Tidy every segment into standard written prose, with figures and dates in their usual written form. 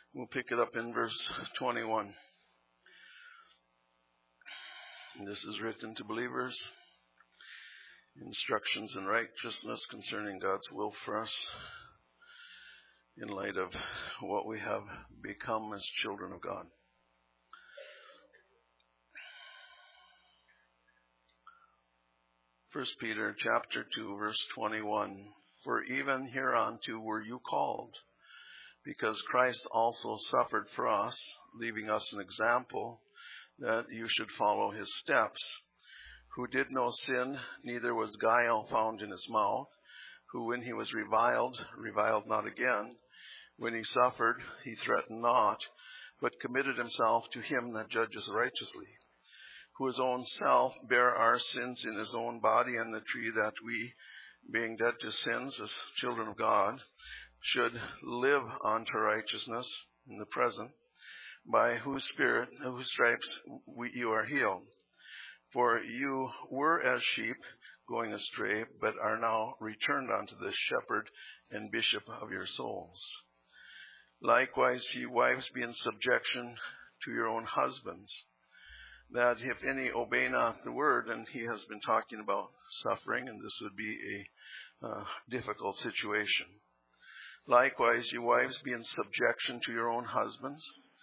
We'll pick it up in verse 21. This is written to believers. Instructions in righteousness concerning God's will for us in light of what we have become as children of God. First Peter chapter 2, verse 21. For even hereunto were you called, because Christ also suffered for us, leaving us an example that you should follow his steps, who did no sin, neither was guile found in his mouth, who when he was reviled not again. When he suffered, he threatened not, but committed himself to him that judges righteously, who his own self bare our sins in his own body on the tree, that we, being dead to sins as children of God, should live unto righteousness in the present, by whose stripes you are healed. For you were as sheep going astray, but are now returned unto the shepherd and bishop of your souls. Likewise, ye wives, be in subjection to your own husbands, that if any obey not the word, and he has been talking about suffering, and this would be a difficult situation. Likewise, ye wives, be in subjection to your own husbands,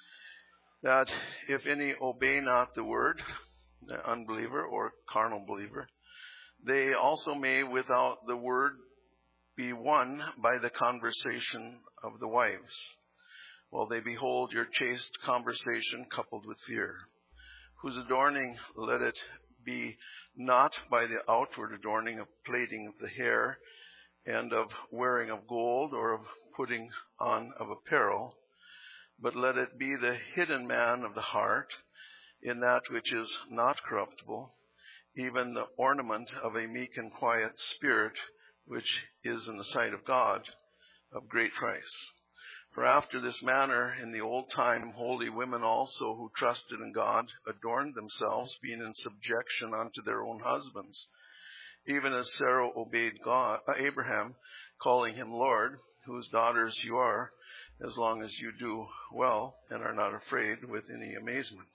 that if any obey not the word, the unbeliever or carnal believer, they also may without the word be won by the conversation of the wives, while they behold your chaste conversation coupled with fear, whose adorning let it be not by the outward adorning of plaiting of the hair and of wearing of gold or of putting on of apparel, but let it be the hidden man of the heart, in that which is not corruptible, even the ornament of a meek and quiet spirit, which is in the sight of God of great price. For after this manner in the old time holy women also, who trusted in God, adorned themselves, being in subjection unto their own husbands, even as Sarah obeyed Abraham, calling him Lord, whose daughters you are, as long as you do well and are not afraid with any amazement.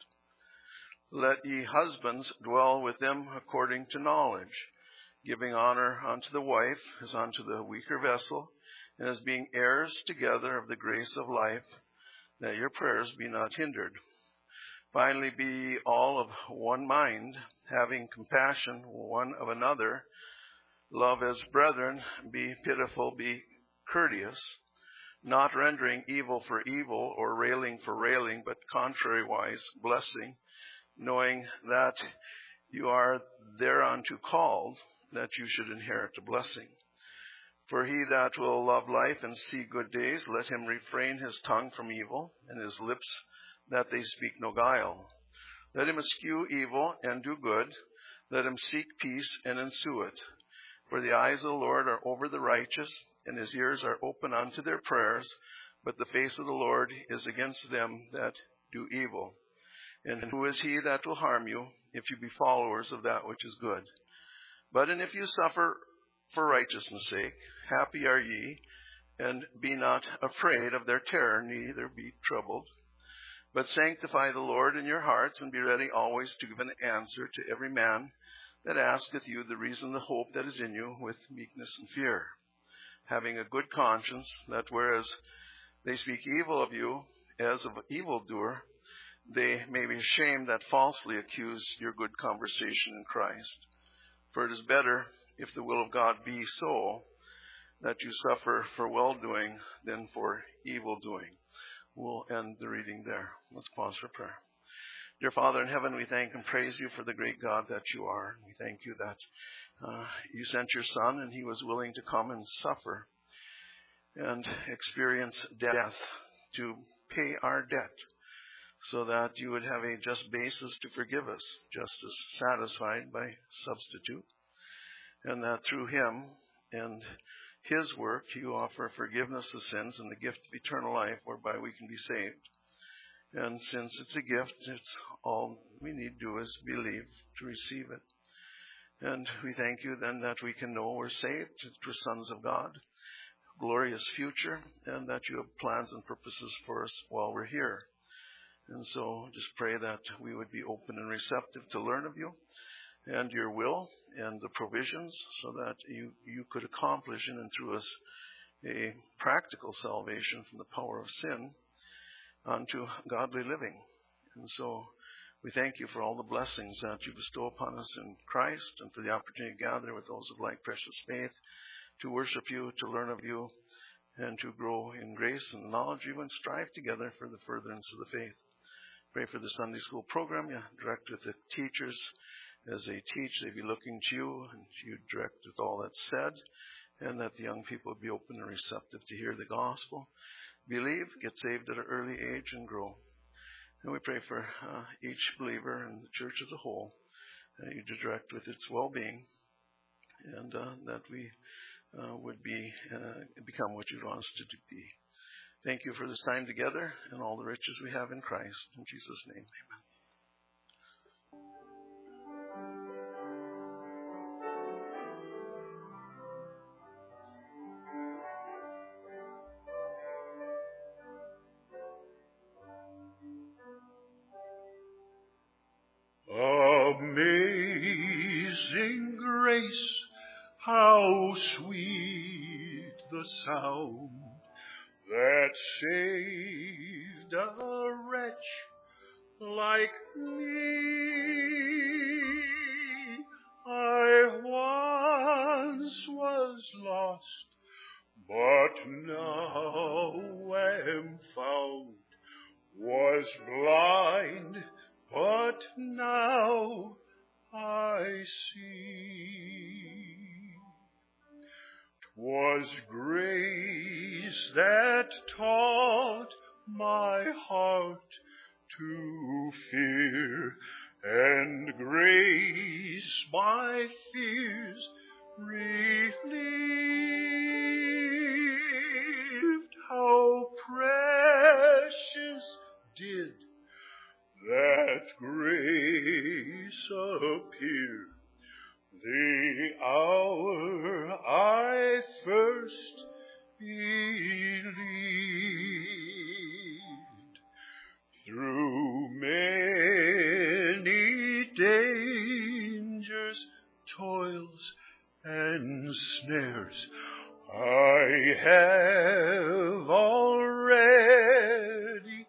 Let ye husbands dwell with them according to knowledge, giving honor unto the wife as unto the weaker vessel, and as being heirs together of the grace of life, that your prayers be not hindered. Finally, be ye all of one mind, having compassion one of another. Love as brethren, be pitiful, be courteous, not rendering evil for evil or railing for railing, but contrariwise blessing, knowing that you are thereunto called, that you should inherit a blessing. For he that will love life and see good days, let him refrain his tongue from evil, and his lips that they speak no guile. Let him eschew evil and do good. Let him seek peace and ensue it. For the eyes of the Lord are over the righteous, and his ears are open unto their prayers, but the face of the Lord is against them that do evil. And who is he that will harm you, if you be followers of that which is good? But and if you suffer for righteousness' sake, happy are ye, and be not afraid of their terror, neither be troubled. But sanctify the Lord in your hearts, and be ready always to give an answer to every man that asketh you the reason of the hope that is in you, with meekness and fear, having a good conscience, that whereas they speak evil of you as of evildoer, they may be ashamed that falsely accuse your good conversation in Christ. For it is better, if the will of God be so, that you suffer for well-doing than for evil-doing. We'll end the reading there. Let's pause for prayer. Dear Father in heaven, we thank and praise you for the great God that you are. We thank you that you sent your Son, and he was willing to come and suffer and experience death to pay our debt, so that you would have a just basis to forgive us, justice satisfied by substitute, and that through him and his work you offer forgiveness of sins and the gift of eternal life, whereby we can be saved. And since it's a gift, it's all we need to do is believe to receive it. And we thank you then that we can know we're saved, we're sons of God, glorious future, and that you have plans and purposes for us while we're here. And so just pray that we would be open and receptive to learn of you and your will and the provisions, so that you could accomplish in and through us a practical salvation from the power of sin unto godly living. And so we thank you for all the blessings that you bestow upon us in Christ, and for the opportunity to gather with those of like precious faith, to worship you, to learn of you, and to grow in grace and knowledge of you, and strive together for the furtherance of the faith. Pray for the Sunday school program. You direct with the teachers as they teach. They be looking to you, and you direct with all that's said, and that the young people be open and receptive to hear the gospel, believe, get saved at an early age, and grow. And we pray for each believer and the church as a whole, that you direct with its well-being, and that we would become what you want us to be. Thank you for this time together and all the riches we have in Christ. In Jesus' name, amen. Amazing grace, how sweet the sound that saved a wretch like me. I once was lost, but now am found, was blind, but now I see. 'Twas grace that taught my heart to fear, and grace my fears relieved. How precious did that grace appear the hour I first believed. Through many dangers, toils, and snares, I have already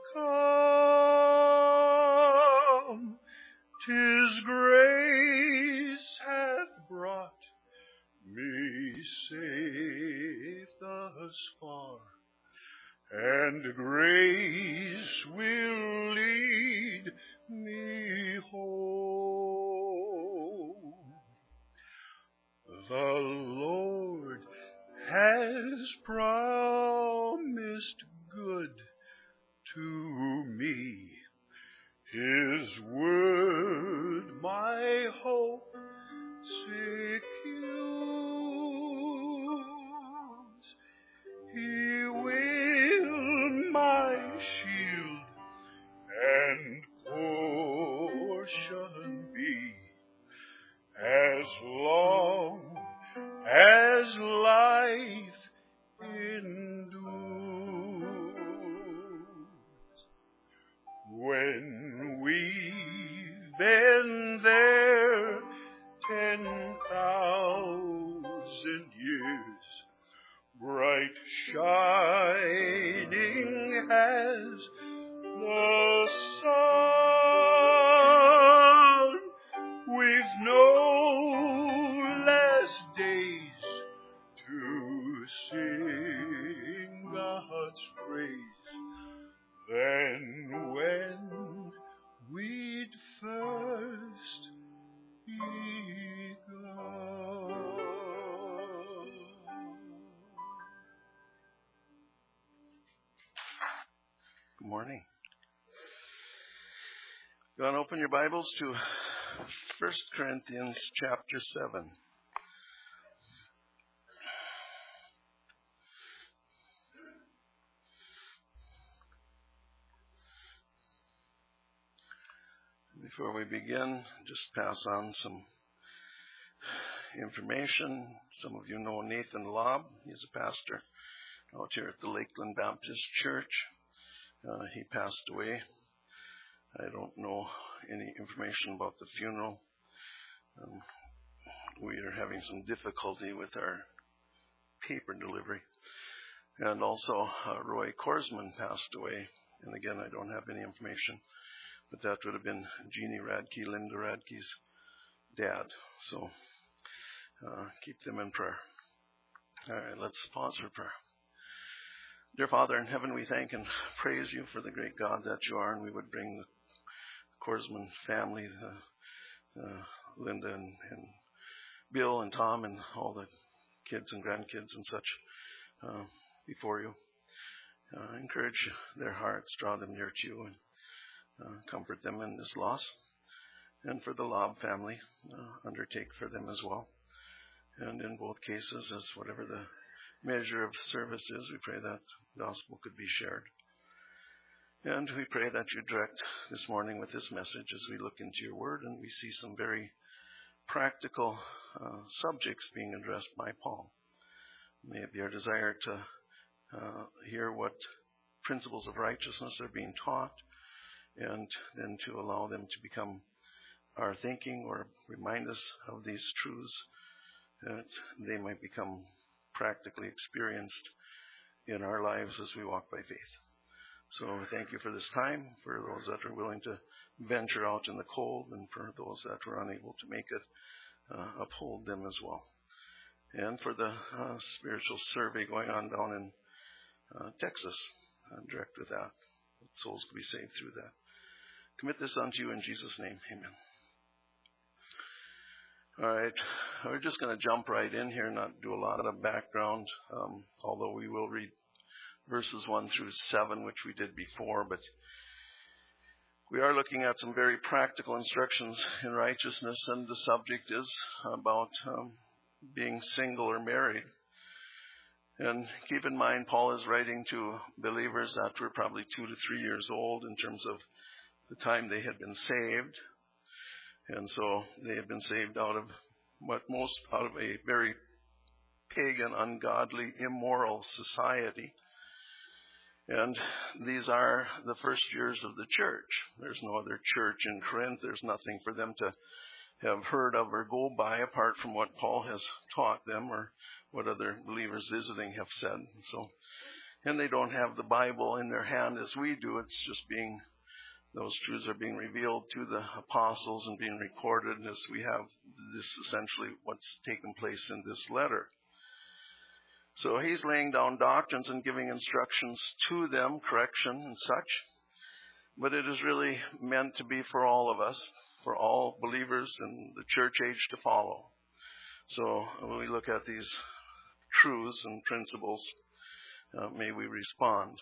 come. 'Tis grace hath brought me safe thus far, and grace will lead me home. The Lord has promised good to me. His word my hope secures. He will my shield and portion be, as long as life endures. When we've been there 10,000 years, bright shining as the sun, we've no less days to sing God's praise than when we'd first begun. Good morning. You want to open your Bibles to 1 Corinthians chapter 7. Before we begin, just pass on some information. Some of you know Nathan Lobb. He's a pastor out here at the Lakeland Baptist Church. He passed away. I don't know any information about the funeral. We are having some difficulty with our paper delivery. And also, Roy Korsman passed away. And again, I don't have any information. But that would have been Jeannie Radke, Linda Radke's dad. So keep them in prayer. All right, let's pause for prayer. Dear Father in heaven, we thank and praise you for the great God that you are, and we would bring the Korsman family, Linda and Bill and Tom and all the kids and grandkids and such before you. Encourage their hearts, draw them near to you, and comfort them in this loss. And for the Lobb family, undertake for them as well. And in both cases, as whatever the measure of service is, we pray that the gospel could be shared. And we pray that you direct this morning with this message as we look into your word and we see some very practical subjects being addressed by Paul. May it be our desire to hear what principles of righteousness are being taught, and then to allow them to become our thinking or remind us of these truths, that they might become practically experienced in our lives as we walk by faith. So thank you for this time, for those that are willing to venture out in the cold, and for those that were unable to make it, uphold them as well. And for the spiritual survey going on down in Texas, direct with that souls could be saved through that. Commit this unto you in Jesus' name. Amen. All right. We're just going to jump right in here and not do a lot of background, although we will read verses 1 through 7, which we did before. But we are looking at some very practical instructions in righteousness, and the subject is about being single or married. And keep in mind, Paul is writing to believers that were probably 2 to 3 years old in terms of the time they had been saved. And so they had been saved out of a very pagan, ungodly, immoral society. And these are the first years of the church. There's no other church in Corinth. There's nothing for them to have heard of or go by apart from what Paul has taught them or what other believers visiting have said. And they don't have the Bible in their hand as we do. It's just those truths are being revealed to the apostles and being recorded as we have this essentially what's taken place in this letter. So he's laying down doctrines and giving instructions to them, correction and such. But it is really meant to be for all of us, for all believers in the church age to follow. So when we look at these truths and principles, may we respond.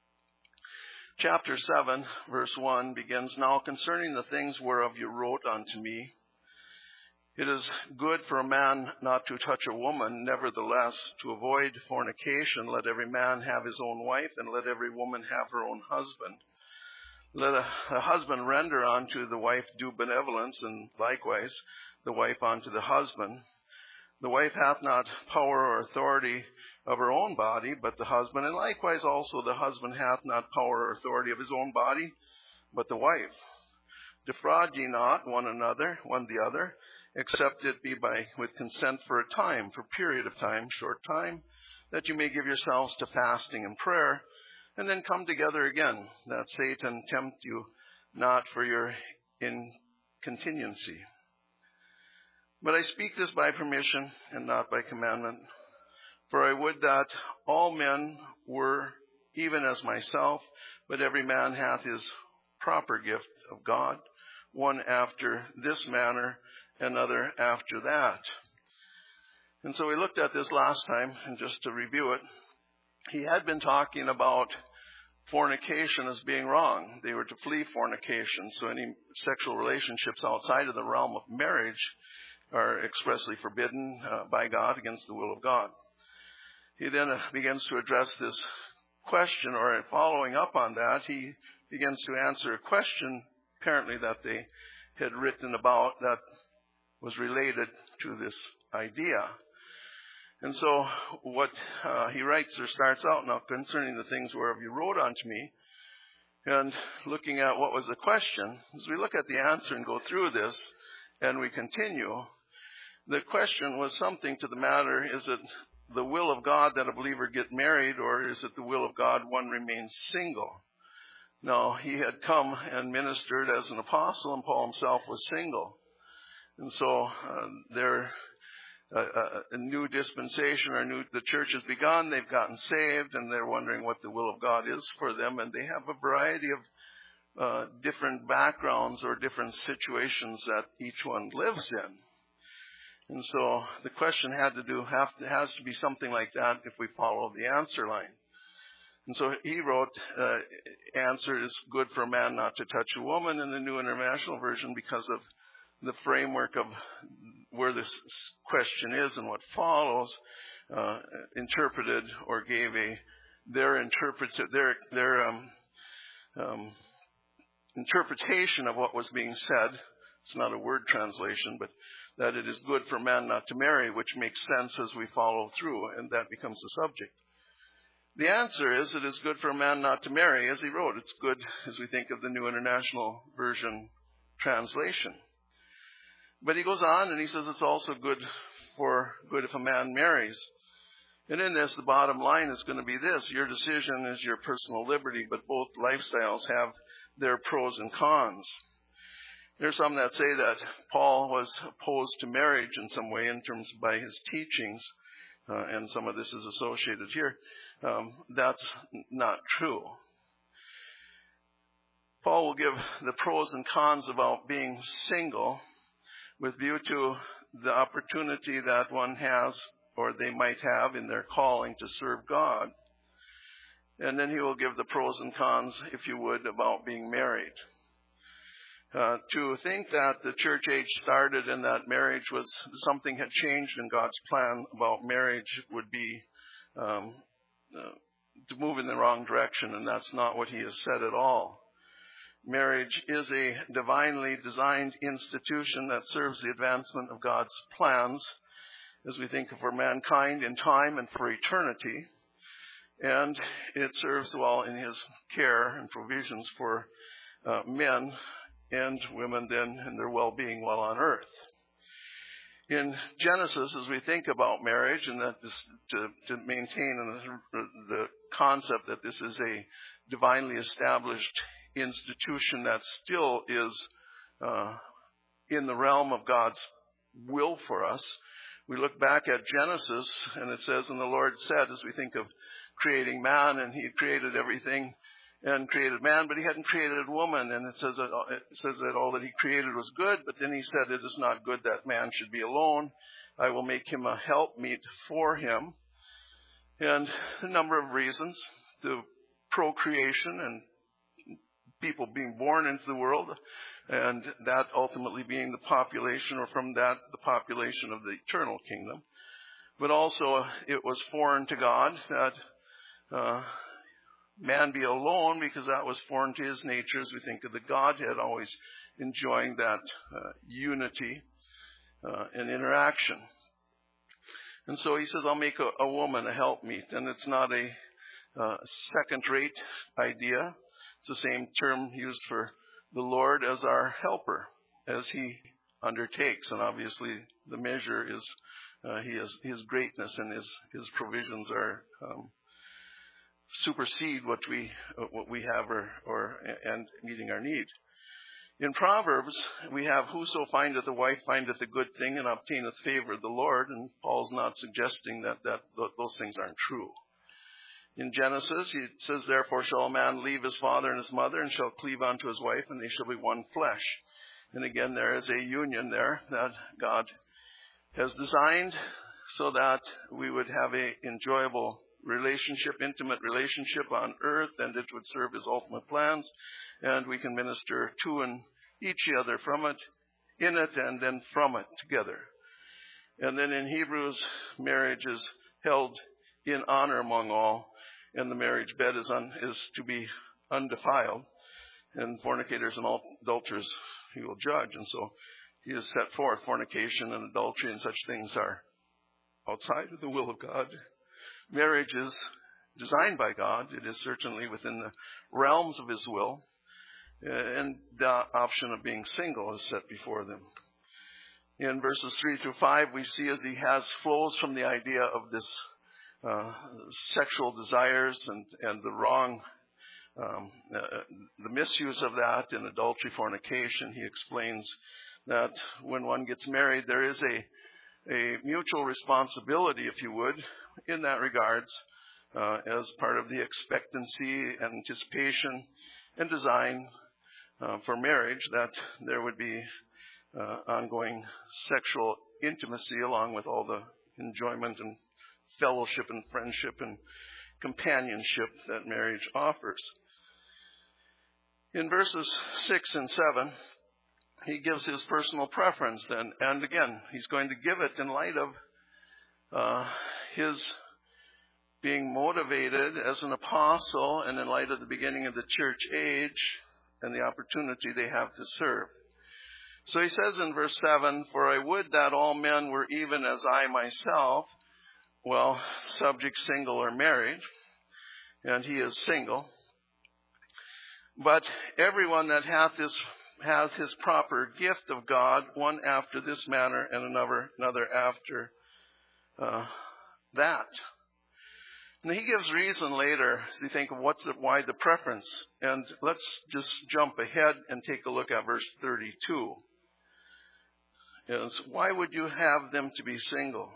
Chapter 7, verse 1 begins, "Now concerning the things whereof you wrote unto me, it is good for a man not to touch a woman. Nevertheless, to avoid fornication, let every man have his own wife, and let every woman have her own husband. Let a husband render unto the wife due benevolence, and likewise the wife unto the husband. The wife hath not power or authority of her own body, but the husband, and likewise also the husband hath not power or authority of his own body, but the wife. Defraud ye not one the other, except it be with consent for a time, for period of time, short time, that you may give yourselves to fasting and prayer, and then come together again, that Satan tempt you not for your incontinency. But I speak this by permission and not by commandment. For I would that all men were even as myself, but every man hath his proper gift of God, one after this manner, another after that." And so we looked at this last time, and just to review it, he had been talking about fornication as being wrong. They were to flee fornication. So any sexual relationships outside of the realm of marriage are expressly forbidden by God against the will of God. He then begins to address this question, or following up on that, he begins to answer a question apparently that they had written about, that was related to this idea. And so what he writes or starts out now concerning the things whereof you wrote unto me, and looking at what was the question, as we look at the answer and go through this and we continue, the question was something to the matter, is it the will of God that a believer get married, or is it the will of God one remains single? Now, he had come and ministered as an apostle, and Paul himself was single. And so a new dispensation, the church has begun, they've gotten saved, and they're wondering what the will of God is for them, and they have a variety of different backgrounds or different situations that each one lives in. And so the question has to be something like that if we follow the answer line. And so he wrote, answer is good for a man not to touch a woman in the New International Version because of the framework of where this question is and what follows, interpreted or gave their interpretation of what was being said. It's not a word translation, but that it is good for man not to marry, which makes sense as we follow through, and that becomes the subject. The answer is it is good for a man not to marry, as he wrote. It's good as we think of the New International Version translation. But he goes on and he says it's also good if a man marries. And in this, the bottom line is going to be this. Your decision is your personal liberty, but both lifestyles have their pros and cons. There's some that say that Paul was opposed to marriage in some way in terms by his teachings, and some of this is associated here. That's not true. Paul will give the pros and cons about being single with view to the opportunity that one has or they might have in their calling to serve God. And then he will give the pros and cons, if you would, about being married. To think that the church age started and that marriage was something had changed in God's plan about marriage would be to move in the wrong direction, and that's not what he has said at all. Marriage is a divinely designed institution that serves the advancement of God's plans as we think of for mankind in time and for eternity. And it serves well in his care and provisions for men and women then in their well-being while on earth. In Genesis, as we think about marriage and that this, to maintain the concept that this is a divinely established institution that still is in the realm of God's will for us, we look back at Genesis and it says, and the Lord said, as we think of creating man, and he created everything and created man, but he hadn't created woman. And it says that all that he created was good, but then he said it is not good that man should be alone. I will make him a helpmeet for him. And a number of reasons, the procreation and people being born into the world, and that ultimately being the population, or from that, the population of the eternal kingdom. But also it was foreign to God that man be alone, because that was foreign to his nature as we think of the Godhead always enjoying that unity and interaction. And so he says, I'll make a woman a helpmeet. And it's not a second-rate idea. It's the same term used for the Lord as our helper, as he undertakes. And obviously the measure is his greatness, and his provisions are supersede what we have and meeting our need. In Proverbs, we have, whoso findeth a wife findeth a good thing and obtaineth favor of the Lord, and Paul's not suggesting that those things aren't true. In Genesis, he says, therefore shall a man leave his father and his mother, and shall cleave unto his wife, and they shall be one flesh. And again, there is a union there that God has designed so that we would have a enjoyable relationship, intimate relationship on earth, and it would serve his ultimate plans, and we can minister to and each other from it, in it, and then from it together. And then in Hebrews, marriage is held in honor among all, and the marriage bed is to be undefiled, and fornicators and adulterers he will judge. And so he has set forth fornication and adultery and such things are outside of the will of God. Marriage is designed by God. It is certainly within the realms of his will. And the option of being single is set before them. In verses 3 through 5, we see as he flows from the idea of this sexual desires and the wrong, the misuse of that in adultery, fornication. He explains that when one gets married, there is a mutual responsibility, if you would, in that regards, as part of the expectancy, anticipation, and design for marriage, that there would be ongoing sexual intimacy along with all the enjoyment and fellowship and friendship and companionship that marriage offers. In verses 6 and 7, he gives his personal preference then, and again, he's going to give it in light of his being motivated as an apostle and in light of the beginning of the church age and the opportunity they have to serve. So he says in verse 7, "For I would that all men were even as I myself," well, subject, single, or married, and he is single. "But everyone that hath his proper gift of God, one after this manner, and another after that." And he gives reason later as you think of why the preference. And let's just jump ahead and take a look at verse 32. Is why would you have them to be single?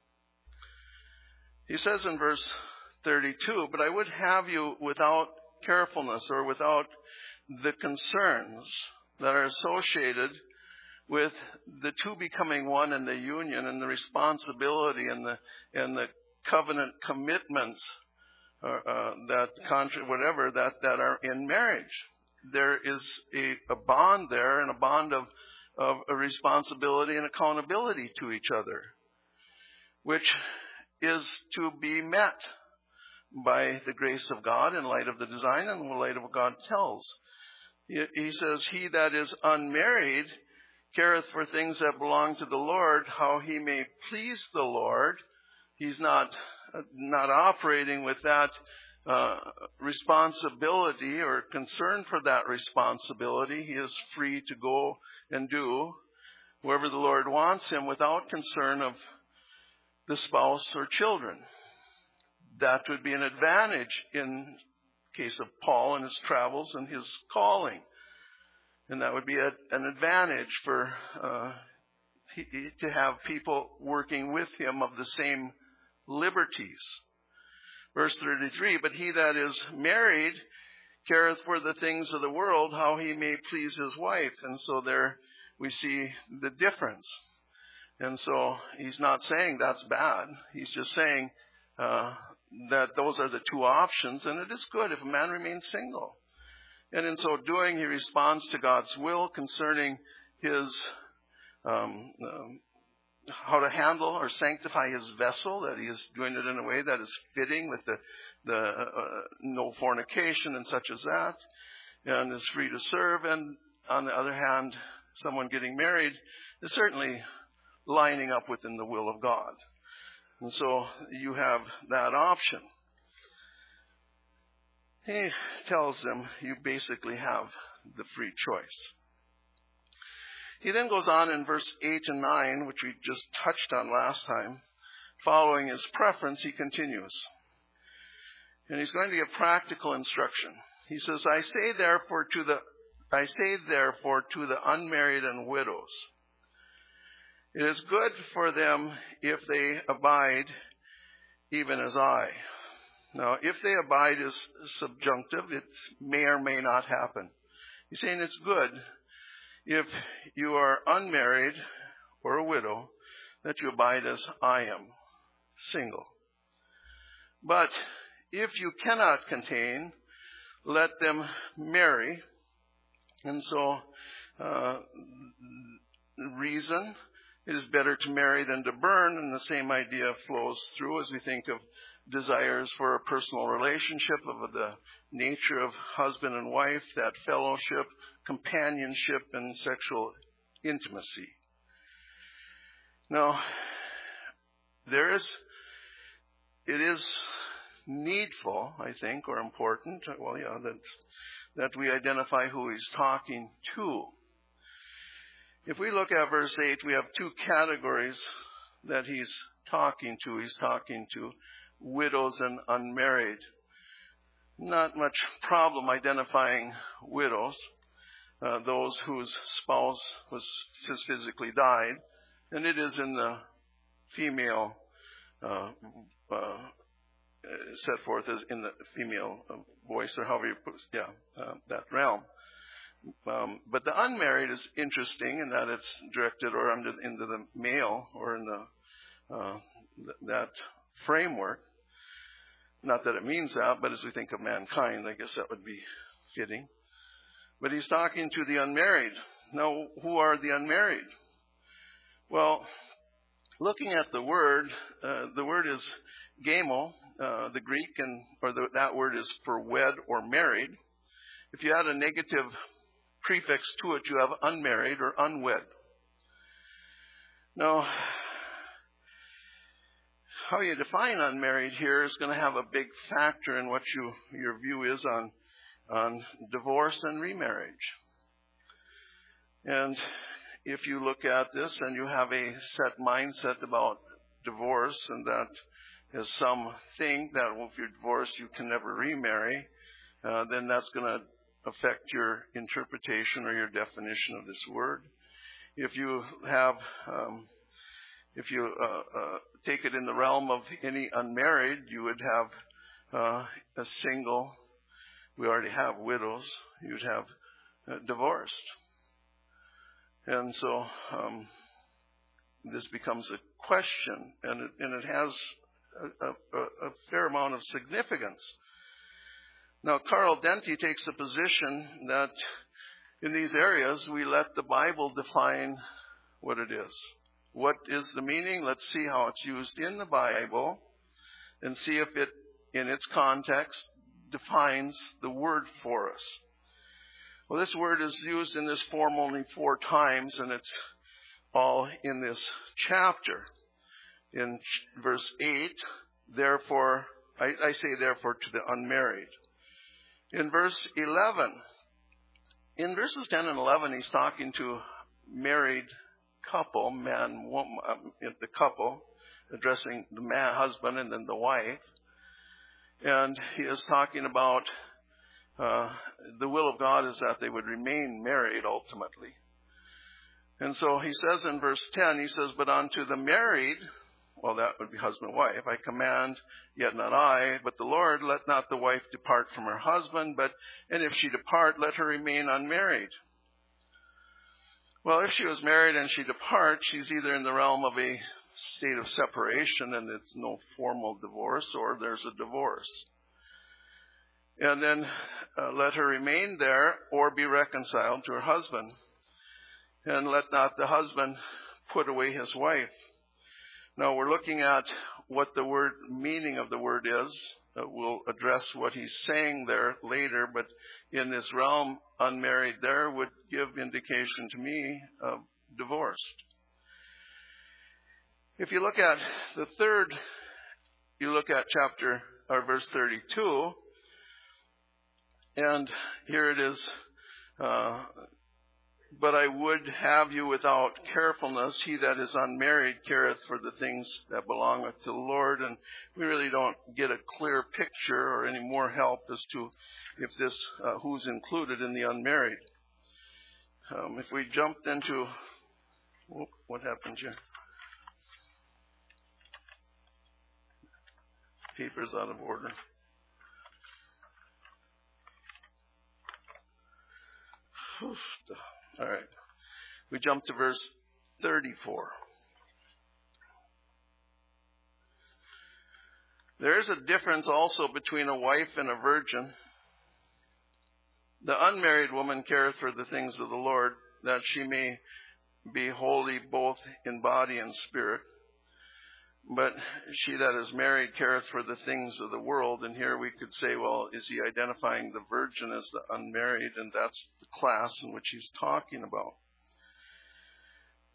He says in verse 32, "But I would have you without carefulness," or without the concerns that are associated with the two becoming one in the union and the responsibility and the covenant commitments that are in marriage. There is a bond there, and a bond of a responsibility and accountability to each other, which is to be met by the grace of God in light of the design and in light of what God tells. He says, "He that is unmarried careth for things that belong to the Lord, how he may please the Lord." He's not operating with that responsibility or concern for that responsibility. He is free to go and do wherever the Lord wants him without concern of the spouse or children. That would be an advantage in case of Paul and his travels and his calling. And that would be an advantage for to have people working with him of the same liberties. Verse 33, "But he that is married careth for the things of the world, how he may please his wife." And so there we see the difference. And so he's not saying that's bad. He's just saying that those are the two options, and it is good if a man remains single. And in so doing, he responds to God's will concerning his how to handle or sanctify his vessel, that he is doing it in a way that is fitting with the no fornication and such as that, and is free to serve. And on the other hand, someone getting married is certainly lining up within the will of God. And so you have that option. He tells them you basically have the free choice. He then goes on in verse 8 and 9, which we just touched on last time. Following his preference, he continues. And he's going to give practical instruction. He says, I say therefore to the unmarried and widows, it is good for them if they abide even as I. Now, if they abide is subjunctive. It may or may not happen. He's saying it's good if you are unmarried or a widow, that you abide as I am, single. But if you cannot contain, let them marry. And so, reason, it is better to marry than to burn, and the same idea flows through as we think of desires for a personal relationship of the nature of husband and wife, that fellowship, companionship, and sexual intimacy. Now, it is needful, I think, or important, that we identify who he's talking to. If we look at verse 8, we have two categories that he's talking to. He's talking to widows and unmarried. Not much problem identifying widows, those whose spouse has physically died, and it is in the female, set forth as in the female voice, or however you put that realm. But the unmarried is interesting in that it's directed or into the male, or in that framework. Not that it means that, but as we think of mankind, I guess that would be fitting. But he's talking to the unmarried. Now, who are the unmarried? Well, looking at the word is gamo, the Greek, that word is for wed or married. If you add a negative prefix to it, you have unmarried or unwed. Now, how you define unmarried here is going to have a big factor in what your view is on divorce and remarriage. And if you look at this and you have a set mindset about divorce, and that is something that if you're divorced you can never remarry, then that's going to affect your interpretation or your definition of this word. If you have take it in the realm of any unmarried, you would have a single. We already have widows. You'd have divorced. And so this becomes a question, and it has a fair amount of significance. Now, Carl Denti takes the position that in these areas we let the Bible define what it is. What is the meaning? Let's see how it's used in the Bible and see if it, in its context, defines the word for us. Well, this word is used in this form only 4 times, and it's all in this chapter. In verse 8, therefore, I say therefore to the unmarried. In verse 11, in verses 10 and 11, he's talking to married couple, man, woman, the couple, addressing the man, husband, and then the wife. And he is talking about the will of God is that they would remain married ultimately. And so he says in verse 10, he says, but unto the married, well, that would be husband and wife, I command, yet not I, but the Lord, let not the wife depart from her husband, and if she depart, let her remain unmarried. Well, if she was married and she departs, she's either in the realm of a state of separation and it's no formal divorce, or there's a divorce. And then let her remain there or be reconciled to her husband. And let not the husband put away his wife. Now we're looking at what the word meaning of the word is. We'll address what he's saying there later, but in this realm, unmarried there would give indication to me of divorced. If you look at the third, you look at verse 32, and here it is, but I would have you without carefulness. He that is unmarried careth for the things that belongeth to the Lord. And we really don't get a clear picture or any more help as to if this, who's included in the unmarried. If we jumped into, what happened here? Paper's out of order. All right. We jump to verse 34. There is a difference also between a wife and a virgin. The unmarried woman careth for the things of the Lord, that she may be holy both in body and spirit. But she that is married careth for the things of the world. And here we could say, well, is he identifying the virgin as the unmarried? And that's the class in which he's talking about.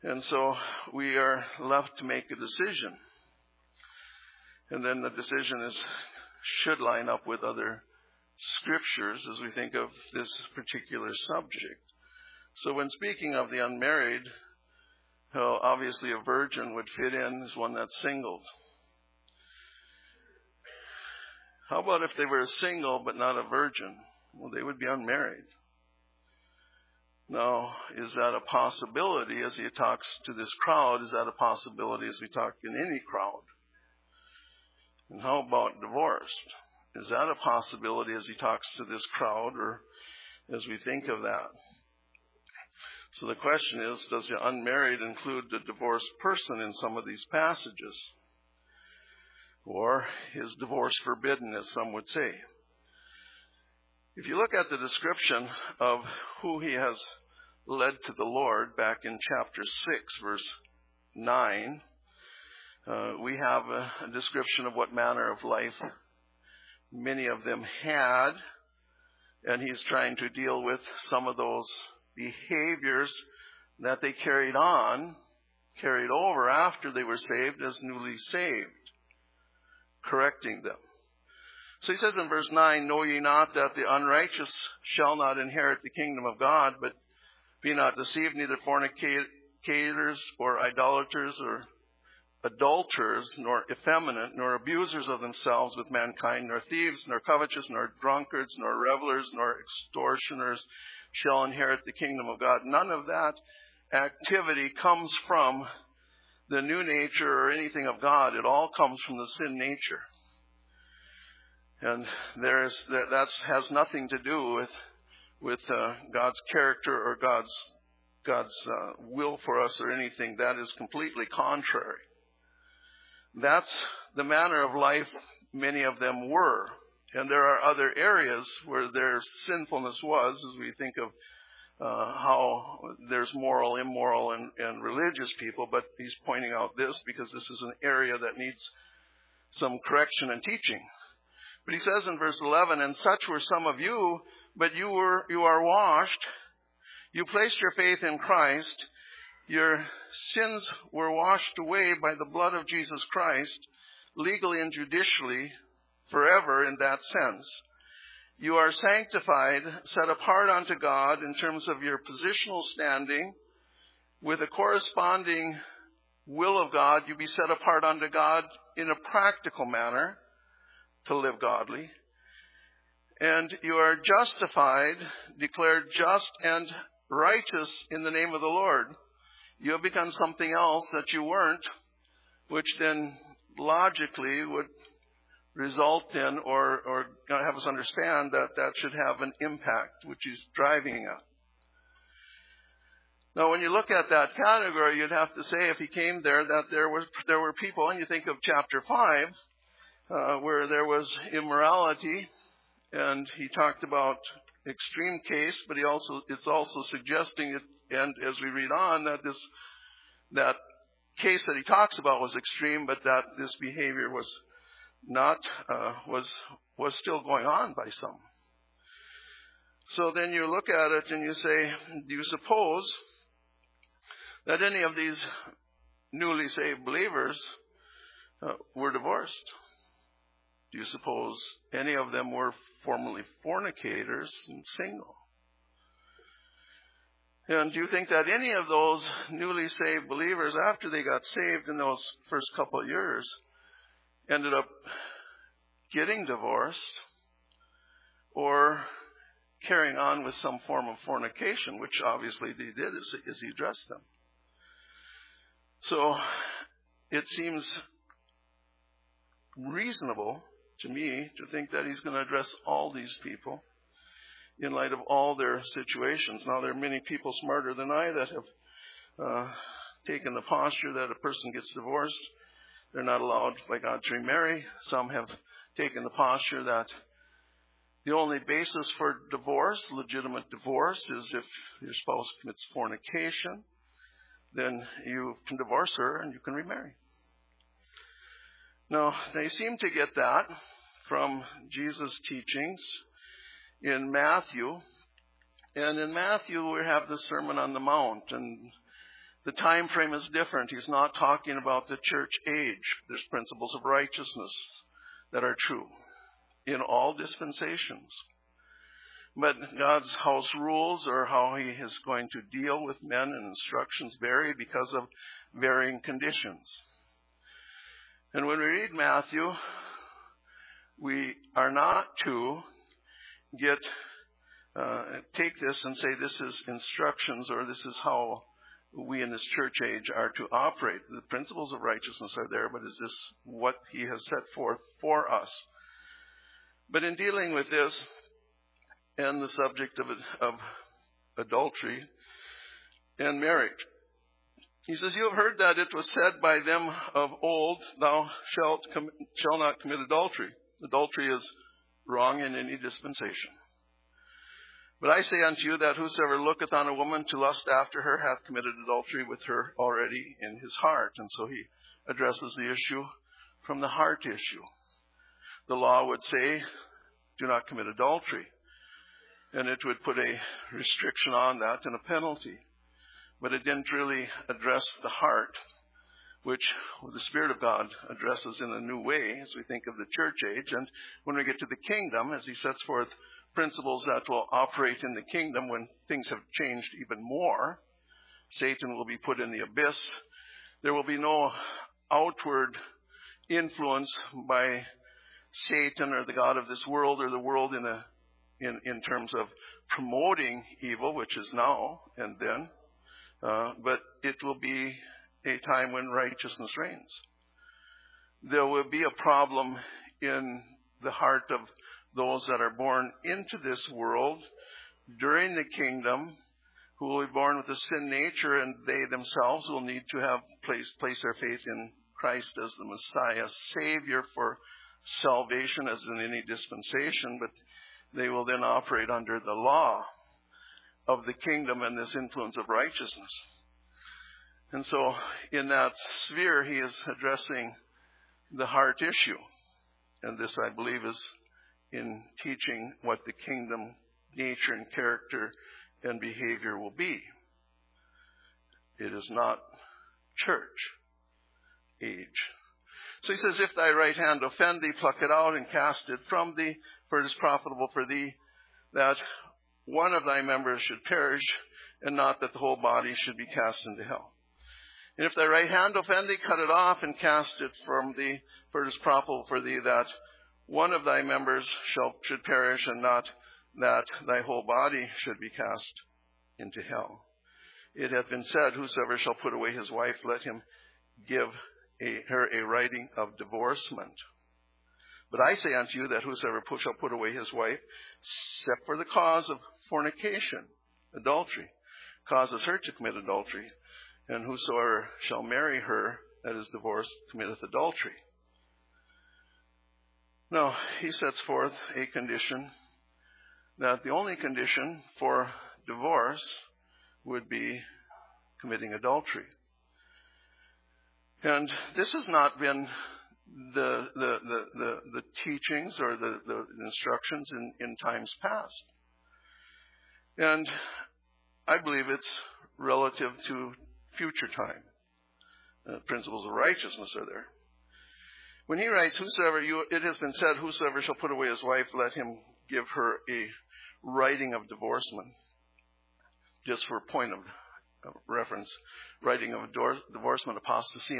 And so we are left to make a decision. And then the decision should line up with other scriptures as we think of this particular subject. So when speaking of the unmarried, obviously a virgin would fit in as one that's single. How about if they were single but not a virgin? Well, they would be unmarried. Now, is that a possibility as he talks to this crowd? Is that a possibility as we talk in any crowd? And how about divorced? Is that a possibility as he talks to this crowd, or as we think of that? So the question is, does the unmarried include the divorced person in some of these passages? Or is divorce forbidden, as some would say? If you look at the description of who he has led to the Lord back in chapter 6, verse 9, we have a description of what manner of life many of them had, and he's trying to deal with some of those behaviors that they carried over after they were saved as newly saved, correcting them. So he says in verse 9, "Know ye not that the unrighteous shall not inherit the kingdom of God, but be not deceived, neither fornicators or idolaters or adulterers, nor effeminate, nor abusers of themselves with mankind, nor thieves, nor covetous, nor drunkards, nor revelers, nor extortioners shall inherit the kingdom of God." None of that activity comes from the new nature or anything of God. It all comes from the sin nature. And that has nothing to do with God's character or God's will for us or anything. That is completely contrary. That's the manner of life many of them were. And there are other areas where their sinfulness was, as we think of how there's moral, immoral, and religious people. But he's pointing out this because this is an area that needs some correction and teaching. But he says in verse 11, "And such were some of you, but you are washed. You placed your faith in Christ. Your sins were washed away by the blood of Jesus Christ, legally and judicially, forever in that sense. You are sanctified, set apart unto God in terms of your positional standing, with a corresponding will of God. You be set apart unto God in a practical manner to live godly. And you are justified, declared just and righteous in the name of the Lord." You have become something else that you weren't, which then logically would result in or have us understand that should have an impact, which is driving at. Now, when you look at that category, you'd have to say, if he came there, that there were people, and you think of chapter 5, where there was immorality, and he talked about extreme case, but it's also suggesting it, and as we read on, that case that he talks about was extreme, but that this behavior was not was still going on by some. So then you look at it and you say, do you suppose that any of these newly saved believers were divorced? Do you suppose any of them were formerly fornicators and single? And do you think that any of those newly saved believers, after they got saved in those first couple of years, ended up getting divorced or carrying on with some form of fornication, which obviously they did as he addressed them? So it seems reasonable to me to think that he's going to address all these people in light of all their situations. Now, there are many people smarter than I that have taken the posture that a person gets divorced, they're not allowed by God to remarry. Some have taken the posture that the only basis for divorce, legitimate divorce, is if your spouse commits fornication. Then you can divorce her and you can remarry. Now, they seem to get that from Jesus' teachings in Matthew. And in Matthew, we have the Sermon on the Mount. And The time frame is different. He's not talking about the church age. There's principles of righteousness that are true in all dispensations. But God's house rules, or how he is going to deal with men and instructions, vary because of varying conditions. And when we read Matthew, we are not to take this and say this is instructions, or this is how we in this church age are to operate. The principles of righteousness are there, but is this what he has set forth for us? But in dealing with this and the subject of adultery and marriage, he says, you have heard that it was said by them of old, thou shalt not commit adultery. Adultery is wrong in any dispensation. But I say unto you that whosoever looketh on a woman to lust after her hath committed adultery with her already in his heart. And so he addresses the issue from the heart issue. The law would say, do not commit adultery. And it would put a restriction on that and a penalty. But it didn't really address the heart, which the Spirit of God addresses in a new way as we think of the church age. And when we get to the kingdom, as he sets forth principles that will operate in the kingdom when things have changed even more, Satan will be put in the abyss. There will be no outward influence by Satan or the god of this world, or the world in terms of promoting evil, which is now and then. But it will be a time when righteousness reigns. There will be a problem in the heart of those that are born into this world during the kingdom, who will be born with a sin nature, and they themselves will need to have place their faith in Christ as the Messiah, Savior for salvation, as in any dispensation. But they will then operate under the law of the kingdom and this influence of righteousness. And so in that sphere, he is addressing the heart issue. And this, I believe, is in teaching what the kingdom nature and character and behavior will be. It is not church age. So he says, if thy right hand offend thee, pluck it out and cast it from thee, for it is profitable for thee that one of thy members should perish, and not that the whole body should be cast into hell. And if thy right hand offend thee, cut it off and cast it from thee, for it is profitable for thee that one of thy members should perish, and not that thy whole body should be cast into hell. It hath been said, whosoever shall put away his wife, let him give her a writing of divorcement. But I say unto you that whosoever shall put away his wife, except for the cause of fornication, adultery, causes her to commit adultery. And whosoever shall marry her that is divorced committeth adultery. Now, he sets forth a condition that the only condition for divorce would be committing adultery. And this has not been the teachings or the instructions in times past. And I believe it's relative to future time. Principles of righteousness are there. When he writes, it has been said, whosoever shall put away his wife, let him give her a writing of divorcement. Just for point of reference, writing of divorcement, apostasy,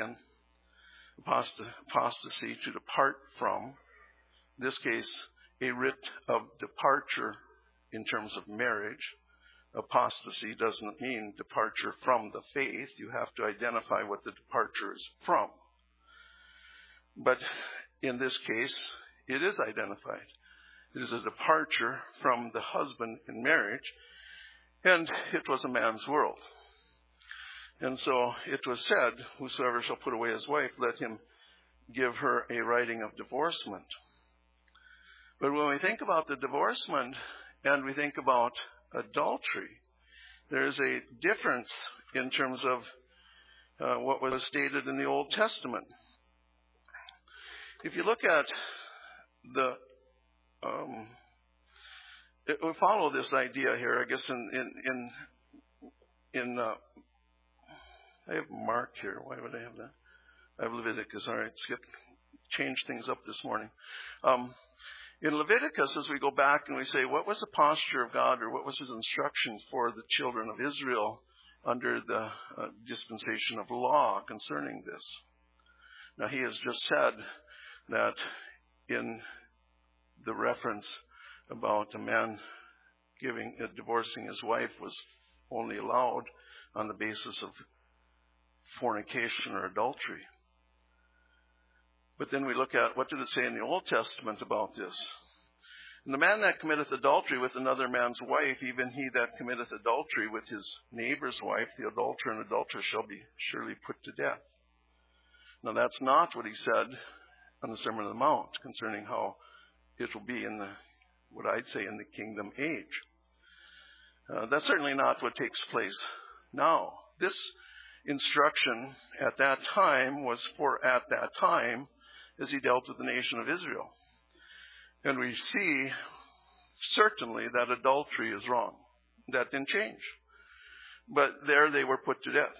to depart from. In this case, a writ of departure in terms of marriage. Apostasy doesn't mean departure from the faith. You have to identify what the departure is from. But in this case, it is identified. It is a departure from the husband in marriage, and it was a man's world. And so it was said, whosoever shall put away his wife, let him give her a writing of divorcement. But when we think about the divorcement and we think about adultery, there is a difference in terms of what was stated in the Old Testament. If you look at we follow this idea here, I guess, in I have Mark here. Why would I have that? I have Leviticus. All right, change things up this morning. In Leviticus, as we go back and we say, what was the posture of God, or what was his instruction for the children of Israel under the dispensation of law concerning this? Now, he has just said that in the reference about a man divorcing his wife was only allowed on the basis of fornication or adultery. But then we look at, what did it say in the Old Testament about this? And the man that committeth adultery with another man's wife, even he that committeth adultery with his neighbor's wife, the adulterer and adulteress shall be surely put to death. Now, that's not what he said on the Sermon on the Mount concerning how it will be in what I'd say in the kingdom age. That's certainly not what takes place now. This instruction at that time was for at that time as he dealt with the nation of Israel. And we see certainly that adultery is wrong. That didn't change. But there they were put to death.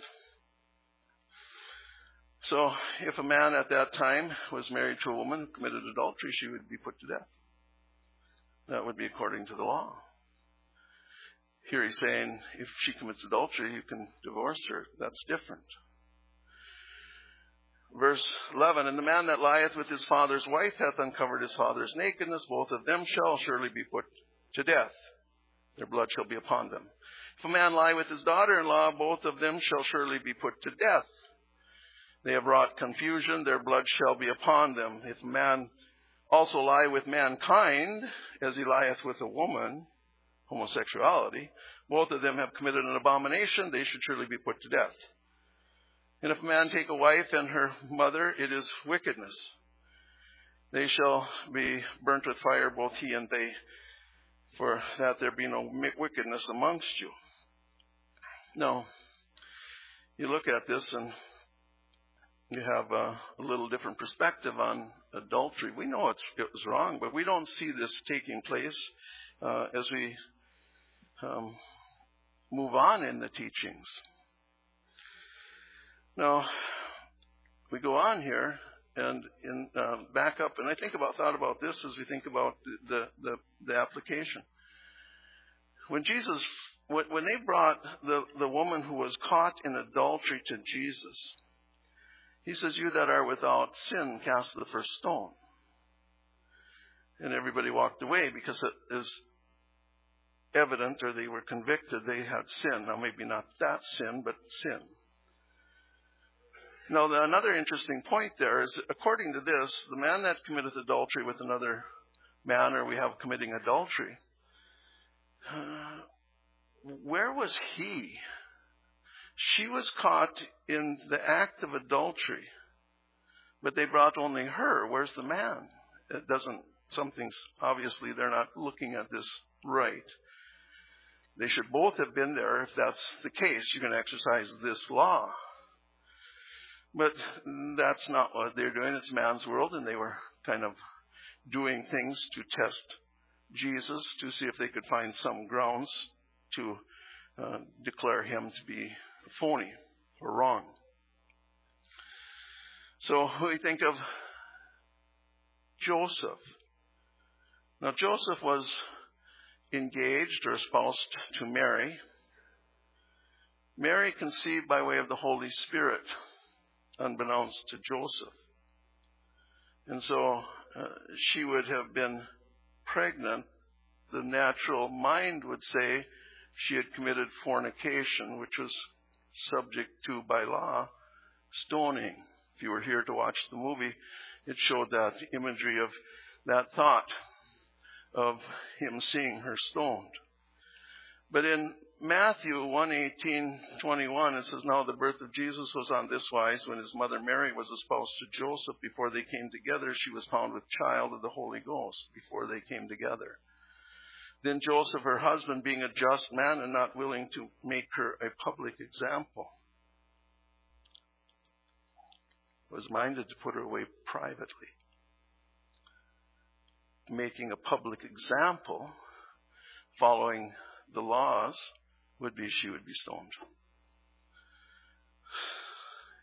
So if a man at that time was married to a woman who committed adultery, she would be put to death. That would be according to the law. Here he's saying if she commits adultery, you can divorce her. That's different. Verse 11, and the man that lieth with his father's wife hath uncovered his father's nakedness. Both of them shall surely be put to death. Their blood shall be upon them. If a man lie with his daughter-in-law, both of them shall surely be put to death. They have wrought confusion. Their blood shall be upon them. If a man also lie with mankind, as he lieth with a woman, homosexuality, both of them have committed an abomination. They should surely be put to death. And if a man take a wife and her mother, it is wickedness. They shall be burnt with fire, both he and they, for that there be no wickedness amongst you. Now, you look at this and you have a little different perspective on adultery. We know it was wrong, but we don't see this taking place as we move on in the teachings. Now, we go on here and back up, and I thought about this as we think about the application. When they brought the woman who was caught in adultery to Jesus, he says, you that are without sin, cast the first stone. And everybody walked away because it is evident, or they were convicted, they had sin. Now, maybe not that sin, but sin. Now, another interesting point there is, according to this, the man that committeth adultery with another man, or we have committing adultery, where was he? She was caught in the act of adultery, but they brought only her. Where's the man? Obviously they're not looking at this right. They should both have been there. If that's the case, you can exercise this law. But that's not what they're doing. It's man's world, and they were kind of doing things to test Jesus to see if they could find some grounds to declare him to be phony or wrong. So we think of Joseph. Now, Joseph was engaged or espoused to Mary. Mary conceived by way of the Holy Spirit, unbeknownst to Joseph. And so she would have been pregnant. The natural mind would say she had committed fornication, which was subject to, by law, stoning. If you were here to watch the movie, it showed that imagery of that thought of him seeing her stoned. But in Matthew 1:18-21, it says, now the birth of Jesus was on this wise. When his mother Mary was espoused to Joseph, before they came together, she was found with child of the Holy Ghost before they came together. Then Joseph, her husband, being a just man and not willing to make her a public example, was minded to put her away privately. Making a public example, following the laws, would be she would be stoned.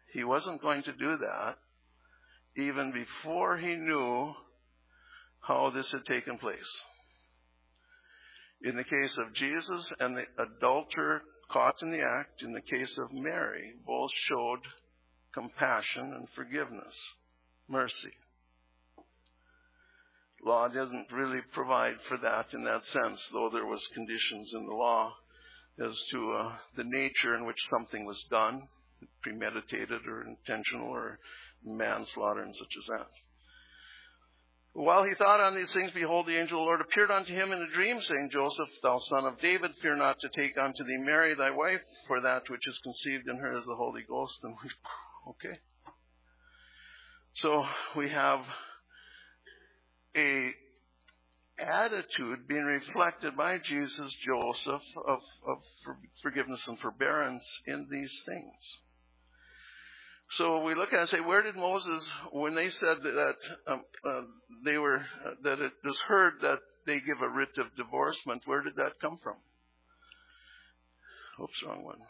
he wasn't going to do that even before he knew how this had taken place. In the case of Jesus and the adulterer caught in the act, in the case of Mary, both showed compassion and forgiveness, mercy. Law didn't really provide for that in that sense, though there was conditions in the law as to the nature in which something was done, premeditated or intentional or manslaughter and such as that. While he thought on these things, behold, the angel of the Lord appeared unto him in a dream, saying, Joseph, thou son of David, fear not to take unto thee Mary thy wife, for that which is conceived in her is the Holy Ghost. And okay. So we have a attitude being reflected by Jesus, Joseph, of forgiveness and forbearance in these things. So we look at it and say, where did Moses, when they said that that it was heard that they give a writ of divorcement, where did that come from? Oops, wrong one.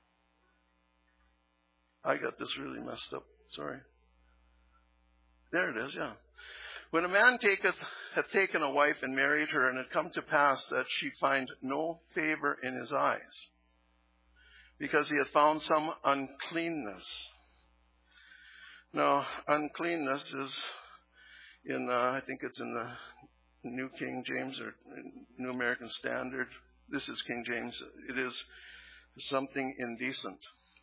I got this really messed up. Sorry. There it is, yeah. When a man hath taken a wife and married her, and it come to pass that she find no favor in his eyes, because he hath found some uncleanness. Now, uncleanness is in, I think it's in the New King James or New American Standard. This is King James. It is something indecent.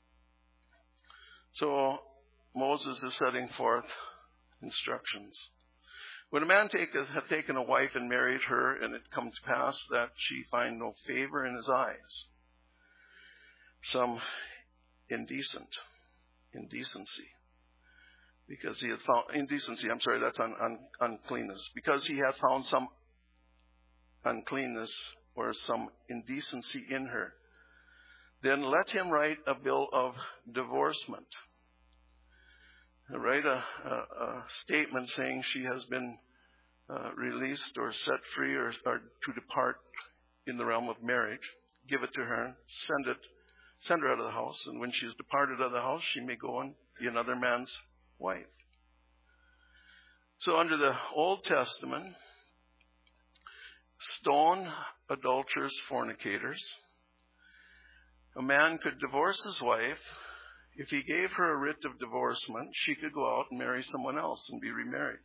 So Moses is setting forth instructions. When a man hath taken a wife and married her, and it come to pass that she find no favor in his eyes, some indecency, because he had found that's uncleanness, because he had found some uncleanness or some indecency in her, then let him write a bill of divorcement. Write a statement saying she has been released or set free or to depart in the realm of marriage. Give it to her, send her out of the house, and when she is departed out of the house, she may go and be another man's wife. So under the Old Testament, stone adulterers, fornicators. A man could divorce his wife. If he gave her a writ of divorcement, she could go out and marry someone else and be remarried.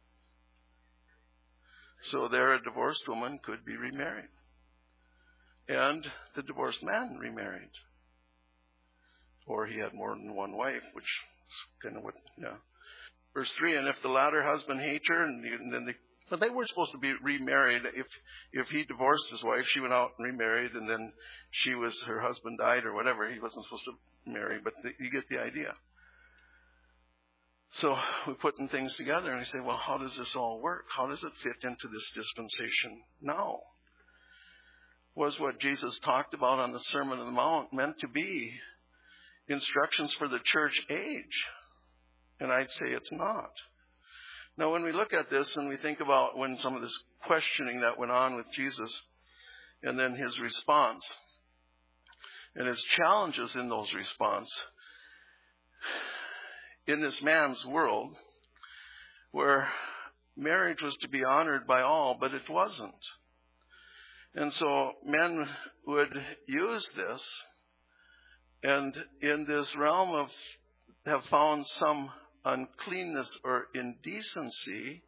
So there a divorced woman could be remarried. And the divorced man remarried. Or he had more than one wife, which is kind of what, yeah. Verse 3, and if the latter husband hate her, but they were supposed to be remarried. If he divorced his wife, she went out and remarried, and then her husband died or whatever. He wasn't supposed to marry, but you get the idea. So we're putting things together, and we say, well, how does this all work? How does it fit into this dispensation now? Was what Jesus talked about on the Sermon on the Mount meant to be instructions for the church age? And I'd say it's not. Now, when we look at this and we think about when some of this questioning that went on with Jesus and then his response and his challenges in those responses, in this man's world where marriage was to be honored by all, but it wasn't. And so men would use this, and in this realm of have found some uncleanness or indecency.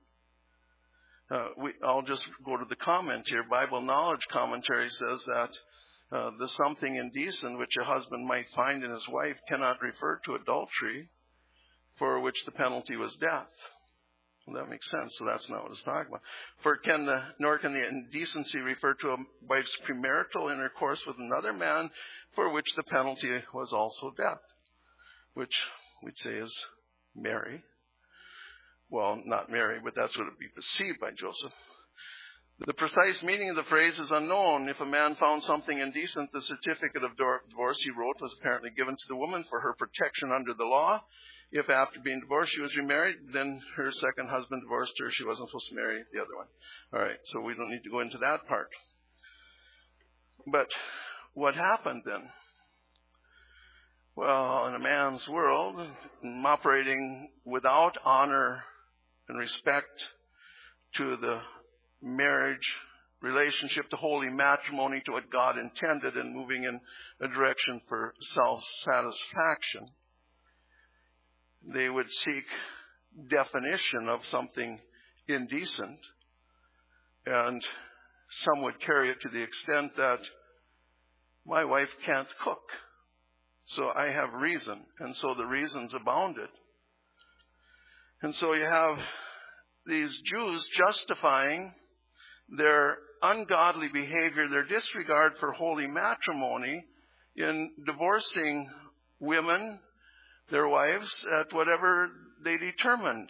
I'll just go to the comment here. Bible Knowledge Commentary says that the something indecent which a husband might find in his wife cannot refer to adultery, for which the penalty was death. Well, that makes sense. So that's not what it's talking about. Nor can the indecency refer to a wife's premarital intercourse with another man, for which the penalty was also death, which we'd say is Mary. Well, not Mary, but that's what it would be perceived by Joseph. The precise meaning of the phrase is unknown. If a man found something indecent, the certificate of divorce he wrote was apparently given to the woman for her protection under the law. If after being divorced she was remarried, then her second husband divorced her. She wasn't supposed to marry the other one. All right, so we don't need to go into that part. But what happened then? Well, in a man's world, operating without honor and respect to the marriage relationship, to holy matrimony, to what God intended, and moving in a direction for self-satisfaction, they would seek definition of something indecent, and some would carry it to the extent that my wife can't cook, so I have reason, and so the reasons abounded. And so you have these Jews justifying their ungodly behavior, their disregard for holy matrimony, in divorcing women, their wives, at whatever they determined.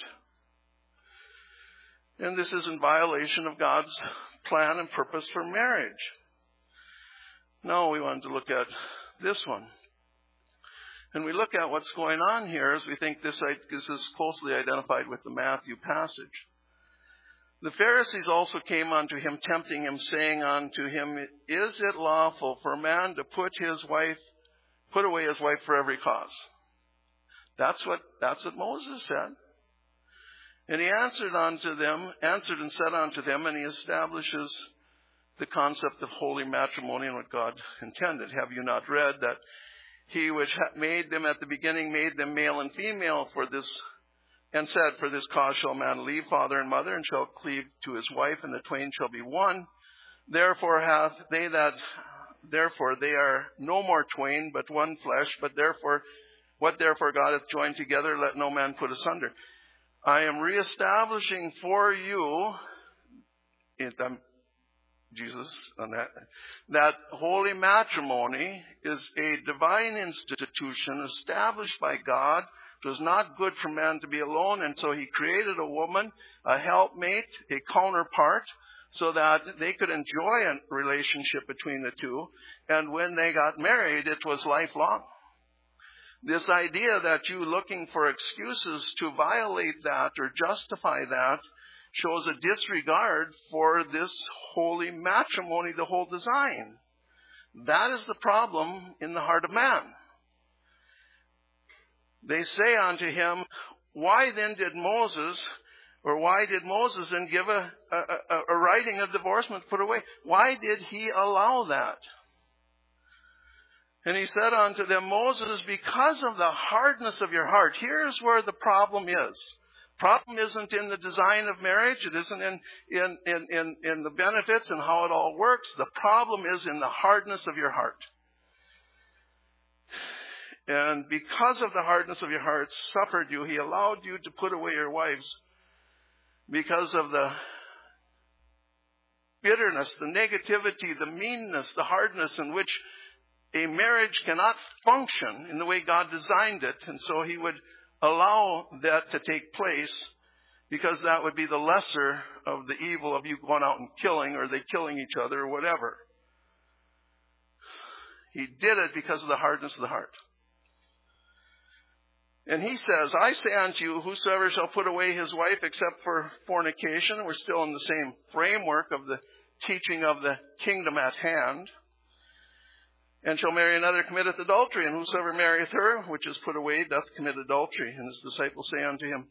And this is in violation of God's plan and purpose for marriage. Now we want to look at this one. And we look at what's going on here as we think this is closely identified with the Matthew passage. The Pharisees also came unto him, tempting him, saying unto him, Is it lawful for a man to put away his wife for every cause? That's what Moses said. And he answered and said unto them, and he establishes the concept of holy matrimony and what God intended. Have you not read that he which made them at the beginning made them male and female for this, and said, For this cause shall a man leave father and mother, and shall cleave to his wife, and the twain shall be one. Therefore they are no more twain, but one flesh. But what therefore God hath joined together, let no man put asunder. I am reestablishing for you, Jesus, that holy matrimony is a divine institution established by God. It was not good for man to be alone, and so he created a woman, a helpmate, a counterpart, so that they could enjoy a relationship between the two. And when they got married, it was lifelong. This idea that you looking for excuses to violate that or justify that shows a disregard for this holy matrimony, the whole design. That is the problem in the heart of man. They say unto him, why did Moses then give a writing of divorcement put away? Why did he allow that? And he said unto them, Moses, because of the hardness of your heart. Here's where the problem is. Problem isn't in the design of marriage. It isn't in the benefits and how it all works. The problem is in the hardness of your heart. And because of the hardness of your heart suffered you, he allowed you to put away your wives because of the bitterness, the negativity, the meanness, the hardness in which a marriage cannot function in the way God designed it. And so he would allow that to take place because that would be the lesser of the evil of you going out and killing, or they killing each other, or whatever. He did it because of the hardness of the heart. And he says, I say unto you, whosoever shall put away his wife except for fornication, we're still in the same framework of the teaching of the kingdom at hand, and shall marry another, committeth adultery, and whosoever marrieth her, which is put away, doth commit adultery. And his disciples say unto him,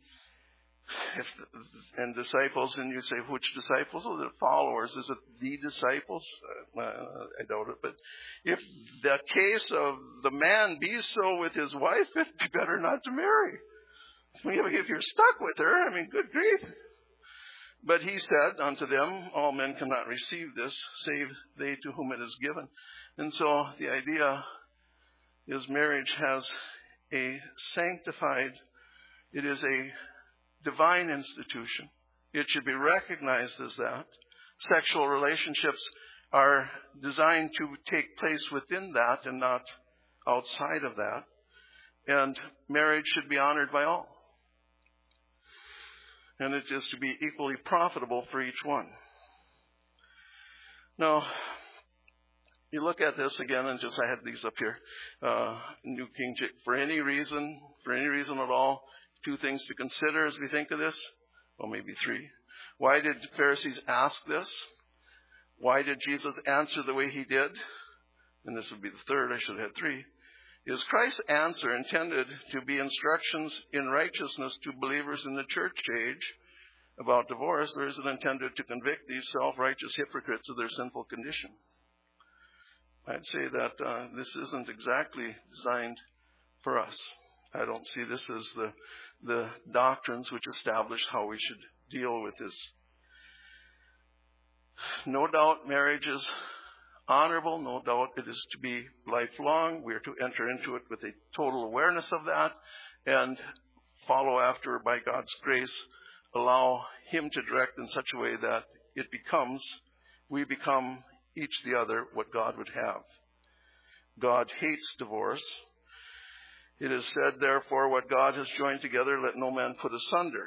and you say, which disciples? Oh, the followers. Is it the disciples? I doubt it. But if the case of the man be so with his wife, it'd be better not to marry. If you're stuck with her, good grief. But he said unto them, all men cannot receive this, save they to whom it is given. And so the idea is marriage has a sanctified, it is a divine institution. It should be recognized as that. Sexual relationships are designed to take place within that and not outside of that. And marriage should be honored by all. And it is to be equally profitable for each one. Now, you look at this again, and I had these up here. New King James. For any reason at all, two things to consider as we think of this. Well, maybe three. Why did the Pharisees ask this? Why did Jesus answer the way he did? And this would be the third. I should have had three. Is Christ's answer intended to be instructions in righteousness to believers in the church age about divorce, or is it intended to convict these self-righteous hypocrites of their sinful condition? I'd say that this isn't exactly designed for us. I don't see this as the doctrines which establish how we should deal with this. No doubt marriage is honorable. No doubt it is to be lifelong. We are to enter into it with a total awareness of that and follow after by God's grace. Allow Him to direct in such a way that we become each the other what God would have. God hates divorce. It is said, therefore, what God has joined together, let no man put asunder.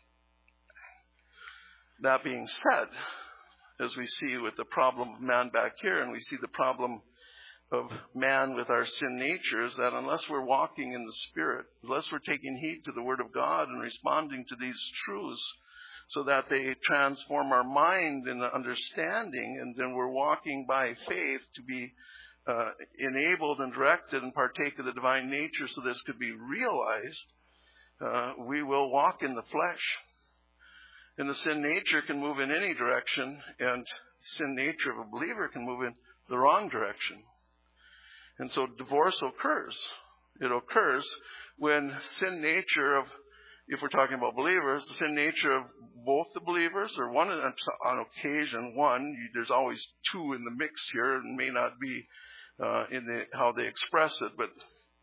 That being said, as we see with the problem of man back here, and we see the problem of man with our sin natures, that unless we're walking in the Spirit, unless we're taking heed to the Word of God and responding to these truths so that they transform our mind in the understanding, and then we're walking by faith to be enabled and directed and partake of the divine nature so this could be realized, we will walk in the flesh. And the sin nature can move in any direction, and the sin nature of a believer can move in the wrong direction. And so divorce occurs. It occurs when sin nature of, if we're talking about believers, the sin nature of both the believers, or one on occasion, there's always two in the mix here, and may not be how they express it, but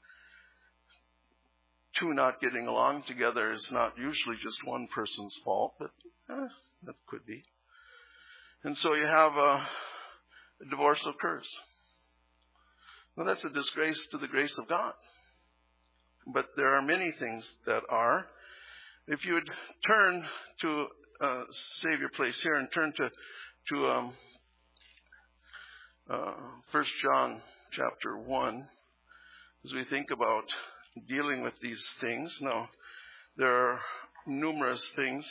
two not getting along together is not usually just one person's fault, but that could be. And so you have a divorce occurs. Well, that's a disgrace to the grace of God. But there are many things that are. If you would turn to, save your place here and turn to 1 John chapter 1, as we think about dealing with these things. Now, there are numerous things.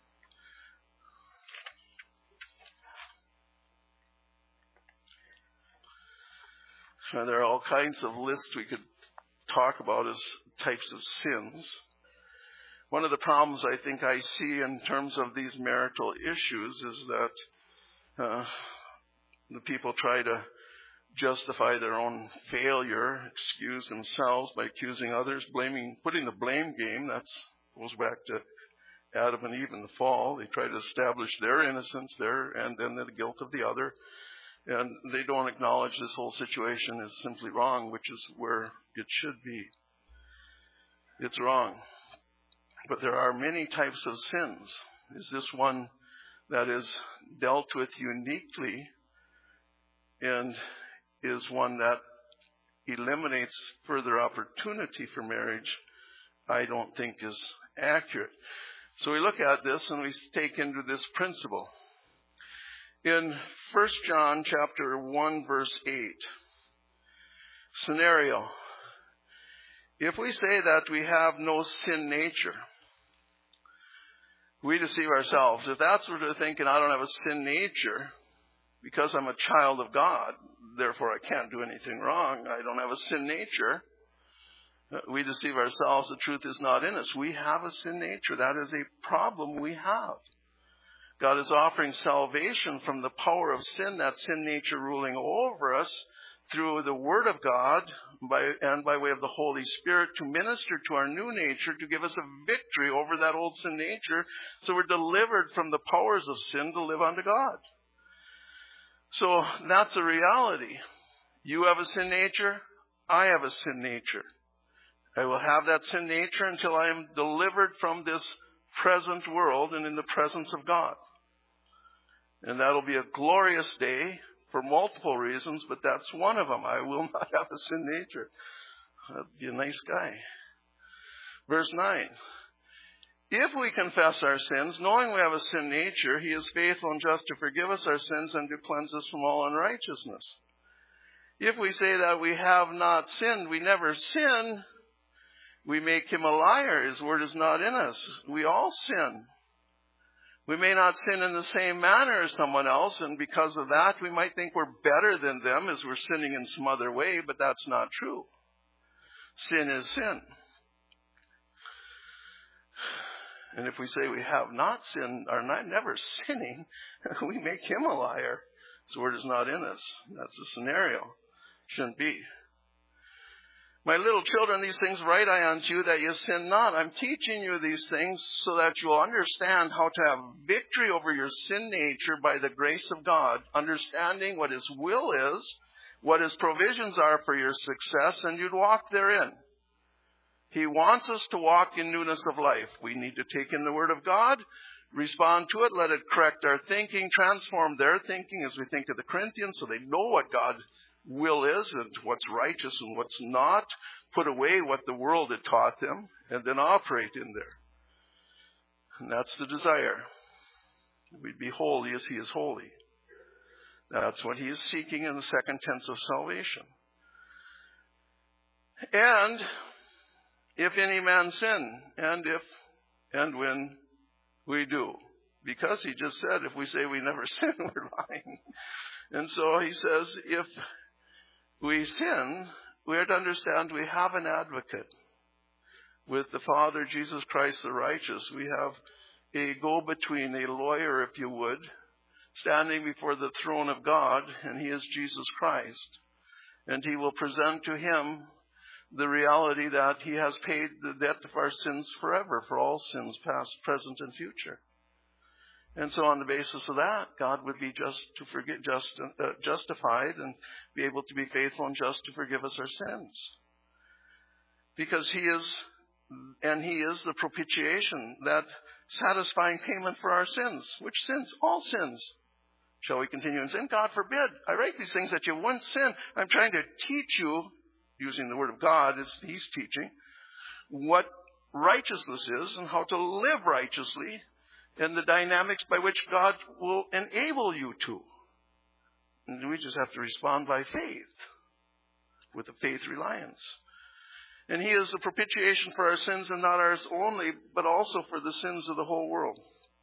There are all kinds of lists we could talk about as types of sins. One of the problems I think I see in terms of these marital issues is that the people try to justify their own failure, excuse themselves by accusing others, putting the blame game. That goes back to Adam and Eve in the fall. They try to establish their innocence and then the guilt of the other. And they don't acknowledge this whole situation is simply wrong, which is where it should be. It's wrong. But there are many types of sins. Is this one that is dealt with uniquely and is one that eliminates further opportunity for marriage? I don't think is accurate. So we look at this and we take into this principle. In 1 John chapter 1 verse 8, scenario. If we say that we have no sin nature, we deceive ourselves. If that's what we're thinking, I don't have a sin nature because I'm a child of God, therefore I can't do anything wrong. I don't have a sin nature. We deceive ourselves. The truth is not in us. We have a sin nature. That is a problem we have. God is offering salvation from the power of sin, that sin nature ruling over us, through the Word of God by way of the Holy Spirit to minister to our new nature, to give us a victory over that old sin nature, so we're delivered from the powers of sin to live unto God. So that's a reality. You have a sin nature. I have a sin nature. I will have that sin nature until I am delivered from this present world and in the presence of God. And that'll be a glorious day for multiple reasons, but that's one of them. I will not have a sin nature. That'd be a nice guy. Verse 9. If we confess our sins, knowing we have a sin nature, He is faithful and just to forgive us our sins and to cleanse us from all unrighteousness. If we say that we have not sinned, we never sin, we make Him a liar. His word is not in us. We all sin. We may not sin in the same manner as someone else, and because of that, we might think we're better than them as we're sinning in some other way, but that's not true. Sin is sin. And if we say we have not sinned, or not never sinning, we make him a liar. His word is not in us. That's the scenario. Shouldn't be. My little children, these things write I unto you, that you sin not. I'm teaching you these things so that you'll understand how to have victory over your sin nature by the grace of God, understanding what his will is, what his provisions are for your success, and you'd walk therein. He wants us to walk in newness of life. We need to take in the Word of God, respond to it, let it correct our thinking, transform their thinking as we think of the Corinthians so they know what God's will is and what's righteous and what's not, put away what the world had taught them, and then operate in there. And that's the desire. We'd be holy as he is holy. That's what he is seeking in the second tense of salvation. And if any man sin, and when we do. Because he just said, if we say we never sin, we're lying. And so he says, if we sin, we are to understand we have an advocate with the Father, Jesus Christ the righteous. We have a go-between, a lawyer, if you would, standing before the throne of God, and he is Jesus Christ. And he will present to him the reality that he has paid the debt of our sins forever, for all sins, past, present, and future. And so on the basis of that, God would be justified and be able to be faithful and just to forgive us our sins. Because he is the propitiation, that satisfying payment for our sins. Which sins? All sins. Shall we continue in sin? God forbid. I write these things that you won't sin. I'm trying to teach you, using the Word of God as he's teaching, what righteousness is and how to live righteously and the dynamics by which God will enable you to. And we just have to respond by faith, with a faith reliance. And he is the propitiation for our sins, and not ours only, but also for the sins of the whole world.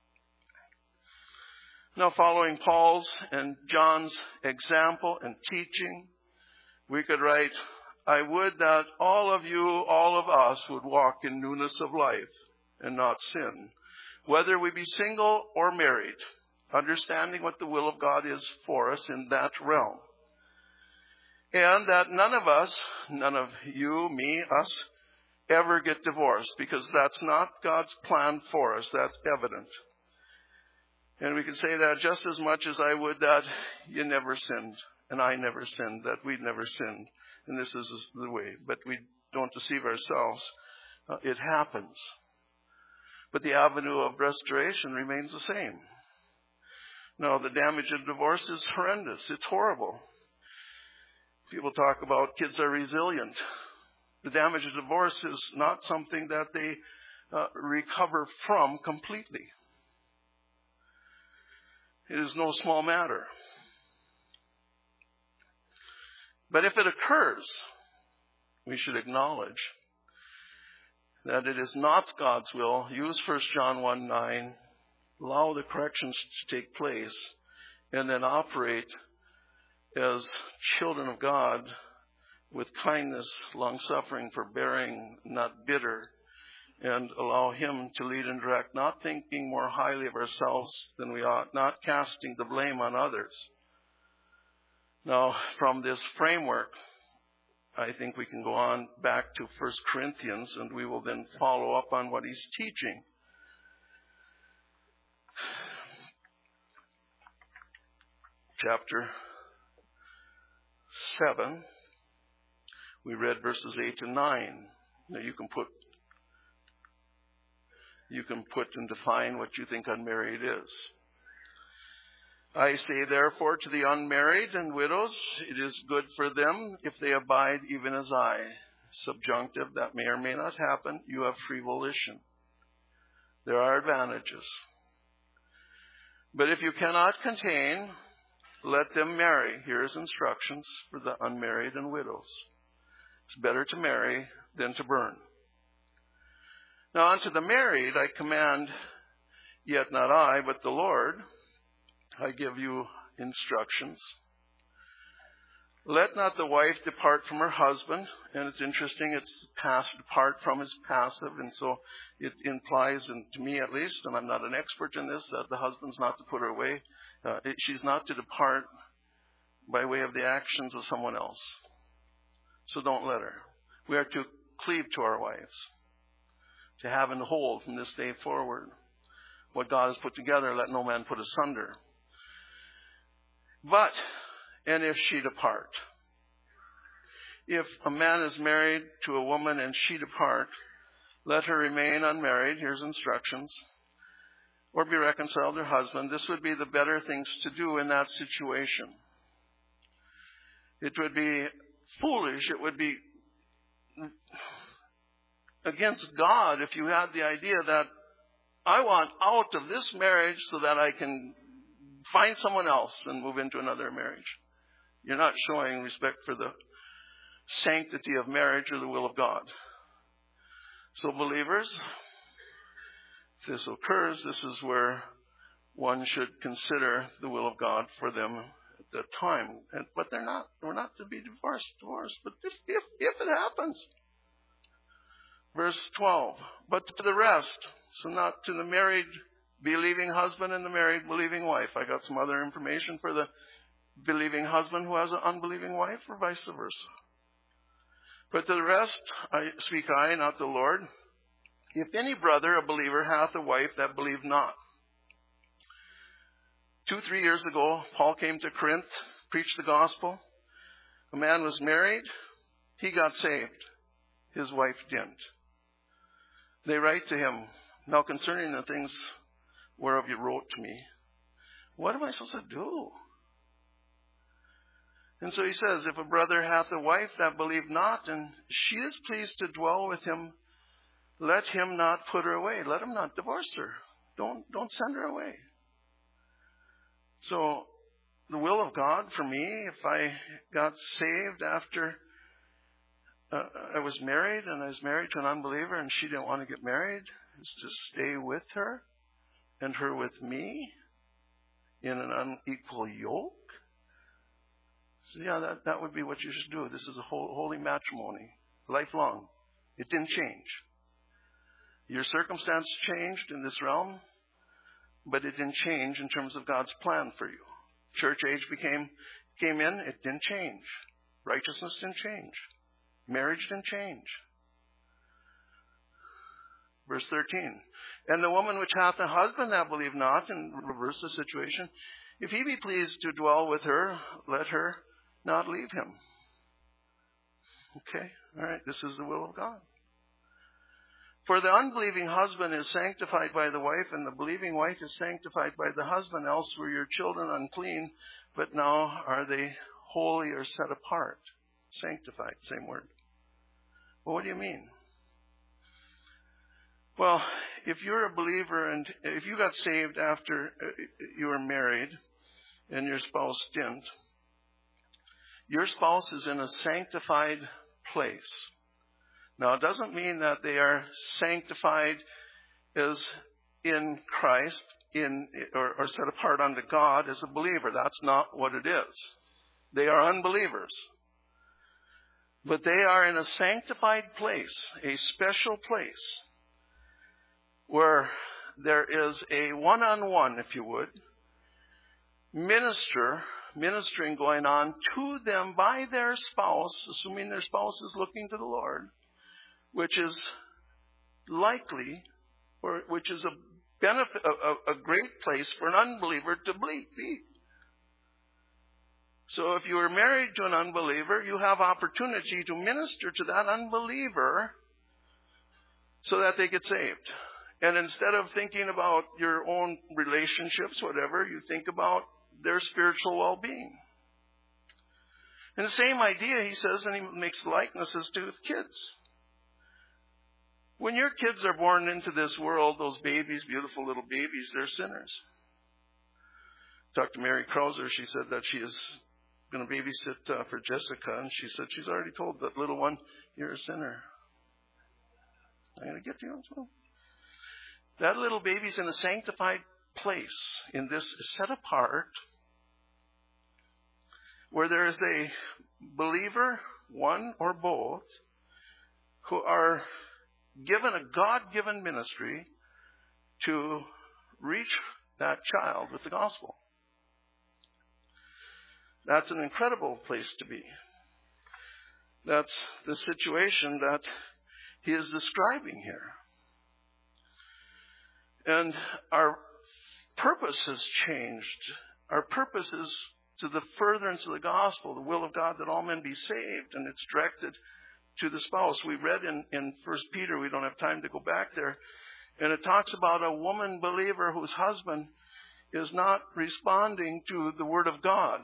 Now, following Paul's and John's example and teaching, we could write, I would that all of you, all of us, would walk in newness of life and not sin, whether we be single or married, understanding what the will of God is for us in that realm. And that none of us, none of you, me, us, ever get divorced, because that's not God's plan for us. That's evident. And we can say that just as much as I would that you never sinned, and I never sinned, that we never sinned. And this is the way. But we don't deceive ourselves. It happens. But the avenue of restoration remains the same. No, the damage of divorce is horrendous. It's horrible. People talk about kids are resilient. The damage of divorce is not something that they recover from completely. It is no small matter. But if it occurs, we should acknowledge that it is not God's will. Use 1 John 1:9, allow the corrections to take place, and then operate as children of God with kindness, long-suffering, forbearing, not bitter, and allow him to lead and direct, not thinking more highly of ourselves than we ought, not casting the blame on others. Now, from this framework, I think we can go on back to 1 Corinthians, and we will then follow up on what he's teaching. Chapter 7, we read verses 8 and 9. Now you can put and define what you think unmarried is. I say, therefore, to the unmarried and widows, it is good for them if they abide even as I. Subjunctive, that may or may not happen. You have free volition. There are advantages. But if you cannot contain, let them marry. Here's instructions for the unmarried and widows. It's better to marry than to burn. Now unto the married I command, yet not I, but the Lord. I give you instructions. Let not the wife depart from her husband. And it's interesting, it's past, depart from is passive. And so it implies, and to me at least, and I'm not an expert in this, that the husband's not to put her away. She's not to depart by way of the actions of someone else. So don't let her. We are to cleave to our wives, to have and hold from this day forward. What God has put together, let no man put asunder. But, and if she depart, if a man is married to a woman and she depart, let her remain unmarried. Here's instructions. Or be reconciled to her husband. This would be the better things to do in that situation. It would be foolish. It would be against God if you had the idea that I want out of this marriage so that I can find someone else and move into another marriage. You're not showing respect for the sanctity of marriage or the will of God. So believers, if this occurs, this is where one should consider the will of God for them at that time. But we're not to be divorced. But if it happens. Verse 12, but to the rest, so not to the married believing husband and the married believing wife. I got some other information for the believing husband who has an unbelieving wife, or vice versa. But to the rest, I speak I, not the Lord. If any brother, a believer, hath a wife that believe not. 2-3 years ago, Paul came to Corinth, preached the gospel. A man was married. He got saved. His wife didn't. They write to him, now concerning the things whereof you wrote to me, what am I supposed to do? And so he says, if a brother hath a wife that believe not, and she is pleased to dwell with him, let him not put her away. Let him not divorce her. Don't send her away. So the will of God for me, if I got saved after I was married, and I was married to an unbeliever, and she didn't want to get married, is to stay with her and her with me in an unequal yoke. So yeah, that would be what you should do. This is a holy matrimony, lifelong. It didn't change. Your circumstance changed in this realm, but it didn't change in terms of God's plan for you. Church age came in, it didn't change. Righteousness didn't change. Marriage didn't change. Verse 13. And the woman which hath a husband that believe not, and reverse the situation, if he be pleased to dwell with her, let her not leave him. Okay, all right, this is the will of God. For the unbelieving husband is sanctified by the wife, and the believing wife is sanctified by the husband. Else were your children unclean, but now are they holy or set apart. Sanctified, same word. Well, what do you mean? Well, if you're a believer and if you got saved after you were married and your spouse didn't, your spouse is in a sanctified place. Now, it doesn't mean that they are sanctified as in Christ or set apart unto God as a believer. That's not what it is. They are unbelievers. But they are in a sanctified place, a special place, where there is a one-on-one, if you would, ministering going on to them by their spouse, assuming their spouse is looking to the Lord, which is likely, or which is a benefit, a great place for an unbeliever to be. So if you are married to an unbeliever, you have opportunity to minister to that unbeliever so that they get saved. And instead of thinking about your own relationships, whatever, you think about their spiritual well-being. And the same idea, he says, and he makes likenesses to kids. When your kids are born into this world, those babies, beautiful little babies, they're sinners. Talked to Mary Krauser. She said that she is going to babysit for Jessica, and she said she's already told that little one, you're a sinner. I'm going to get to you as well. That little baby's in a sanctified place, in this set apart, where there is believer, one or both, who are given a God-given ministry to reach that child with the gospel. That's an incredible place to be. That's the situation that he is describing here. And our purpose has changed. Our purpose is to the furtherance of the gospel, the will of God that all men be saved, and it's directed to the spouse. We read in 1 Peter, we don't have time to go back there, and it talks about a woman believer whose husband is not responding to the word of God.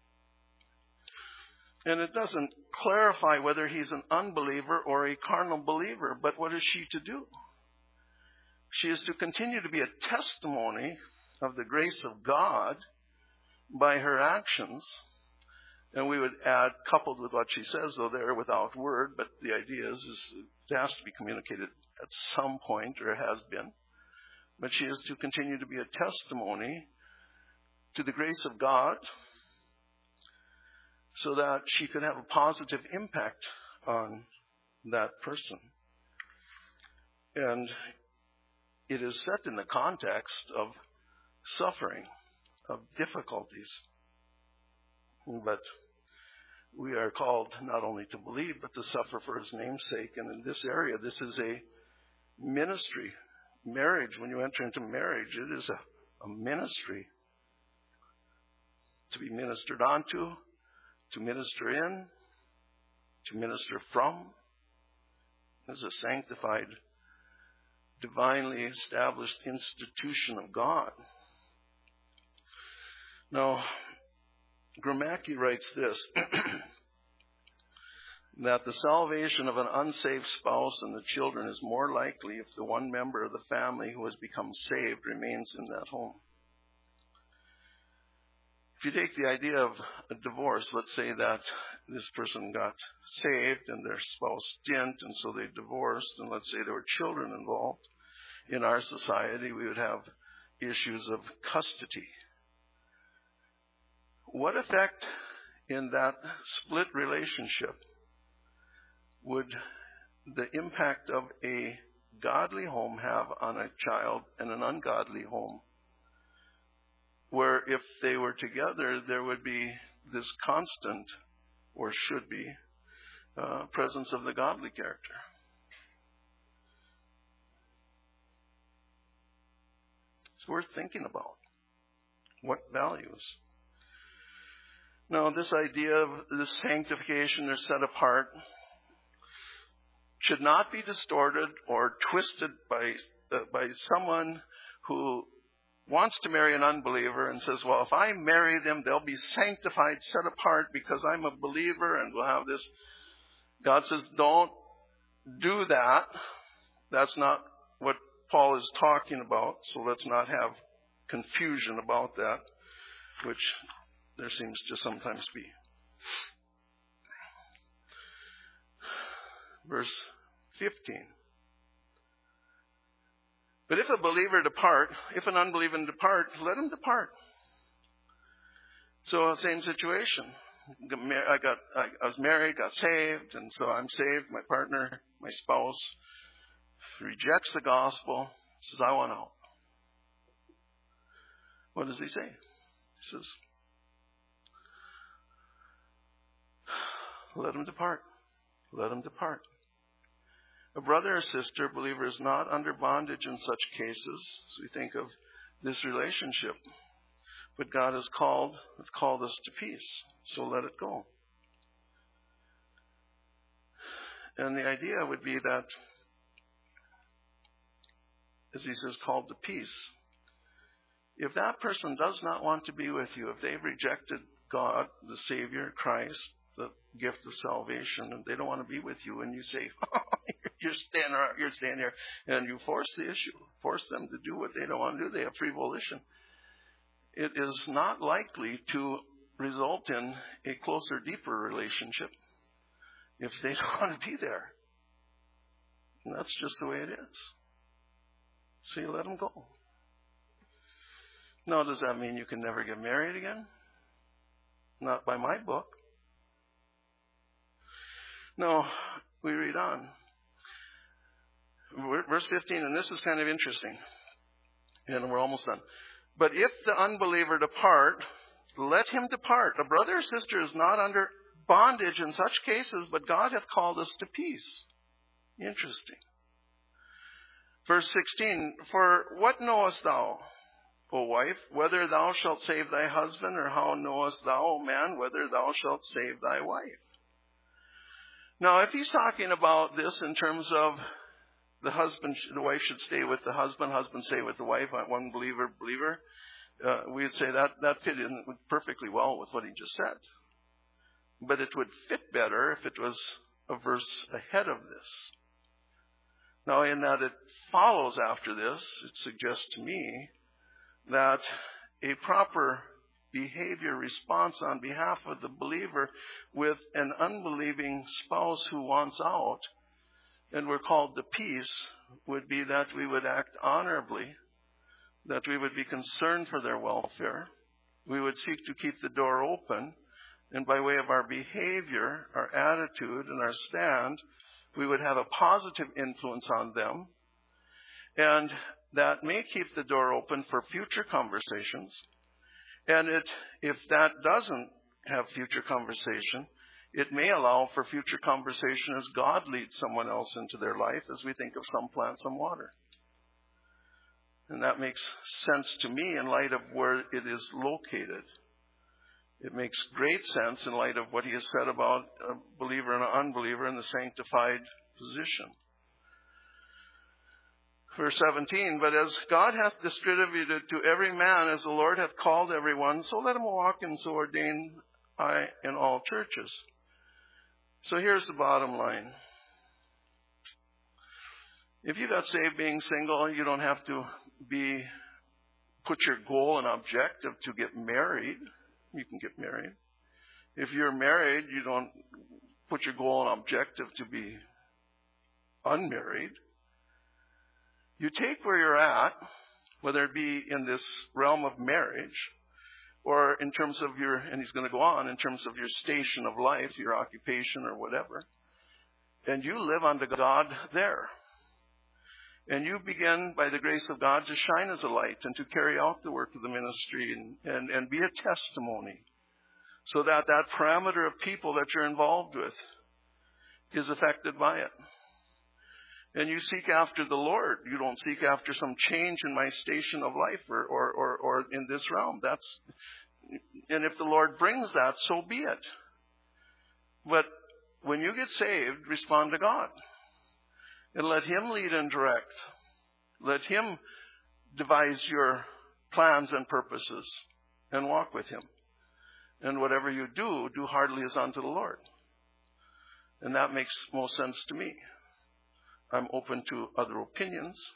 And it doesn't clarify whether he's an unbeliever or a carnal believer, but what is she to do? She is to continue to be a testimony of the grace of God by her actions. And we would add, coupled with what she says, though there without word, but the idea is it has to be communicated at some point, or has been. But she is to continue to be a testimony to the grace of God so that she could have a positive impact on that person. And it is set in the context of suffering, of difficulties. But we are called not only to believe, but to suffer for his name's sake. And in this area, this is a ministry. Marriage, when you enter into marriage, it is a ministry to be ministered onto, to minister in, to minister from. This is a sanctified, divinely established institution of God. Now, Gromacki writes this, that the salvation of an unsaved spouse and the children is more likely if the one member of the family who has become saved remains in that home. If you take the idea of a divorce, let's say that this person got saved and their spouse didn't, and so they divorced, and let's say there were children involved. In our society, we would have issues of custody. What effect in that split relationship would the impact of a godly home have on a child and an ungodly home? Where if they were together, there would be this constant, or should be, presence of the godly character. It's worth thinking about. What values? Now, this idea of this sanctification, they're set apart, should not be distorted or twisted by someone who wants to marry an unbeliever and says, well, if I marry them, they'll be sanctified, set apart because I'm a believer and we'll have this. God says, don't do that. That's not what Paul is talking about, so let's not have confusion about that, which there seems to sometimes be. Verse 15. But if a believer depart, if an unbeliever depart, let him depart. So same situation. I was married, got saved, and so I'm saved. My partner, my spouse, rejects the gospel, says, I want out. What does he say? He says, let him depart. Let him depart. A brother or sister, believer, is not under bondage in such cases. So we think of this relationship. But God has called us to peace. So let it go. And the idea would be that, as he says, called to peace. If that person does not want to be with you, if they've rejected God, the Savior, Christ, the gift of salvation, and they don't want to be with you, and you say, you're staying here, and you force the issue, force them to do what they don't want to do. They have free volition. It is not likely to result in a closer, deeper relationship if they don't want to be there. And that's just the way it is. So you let them go. Now, does that mean you can never get married again? Not by my book. No, we read on. Verse 15, and this is kind of interesting. And we're almost done. But if the unbeliever depart, let him depart. A brother or sister is not under bondage in such cases, but God hath called us to peace. Interesting. Verse 16, for what knowest thou, O wife, whether thou shalt save thy husband, or how knowest thou, O man, whether thou shalt save thy wife? Now, if he's talking about this in terms of the wife should stay with the husband stay with the wife, one believer, we would say that fit in perfectly well with what he just said. But it would fit better if it was a verse ahead of this. Now, in that it follows after this, it suggests to me that a proper behavior response on behalf of the believer with an unbelieving spouse who wants out, and we're called to peace, would be that we would act honorably, that we would be concerned for their welfare, we would seek to keep the door open, and by way of our behavior, our attitude, and our stand, we would have a positive influence on them, and that may keep the door open for future conversations. And if that doesn't have future conversation, it may allow for future conversation as God leads someone else into their life, as we think of some plant, some water. And that makes sense to me in light of where it is located. It makes great sense in light of what he has said about a believer and an unbeliever in the sanctified position. Verse 17, but as God hath distributed to every man as the Lord hath called everyone, so let him walk, and so ordain I in all churches. So here's the bottom line. If you got saved being single, you don't have to put your goal and objective to get married. You can get married. If you're married, you don't put your goal and objective to be unmarried. You take where you're at, whether it be in this realm of marriage, or in terms of and he's going to go on, in terms of your station of life, your occupation or whatever, and you live unto God there. And you begin, by the grace of God, to shine as a light and to carry out the work of the ministry and be a testimony, so that parameter of people that you're involved with is affected by it. And you seek after the Lord. You don't seek after some change in my station of life or in this realm. And if the Lord brings that, so be it. But when you get saved, respond to God. And let him lead and direct. Let him devise your plans and purposes and walk with him. And whatever you do heartily as unto the Lord. And that makes most sense to me. I'm open to other opinions.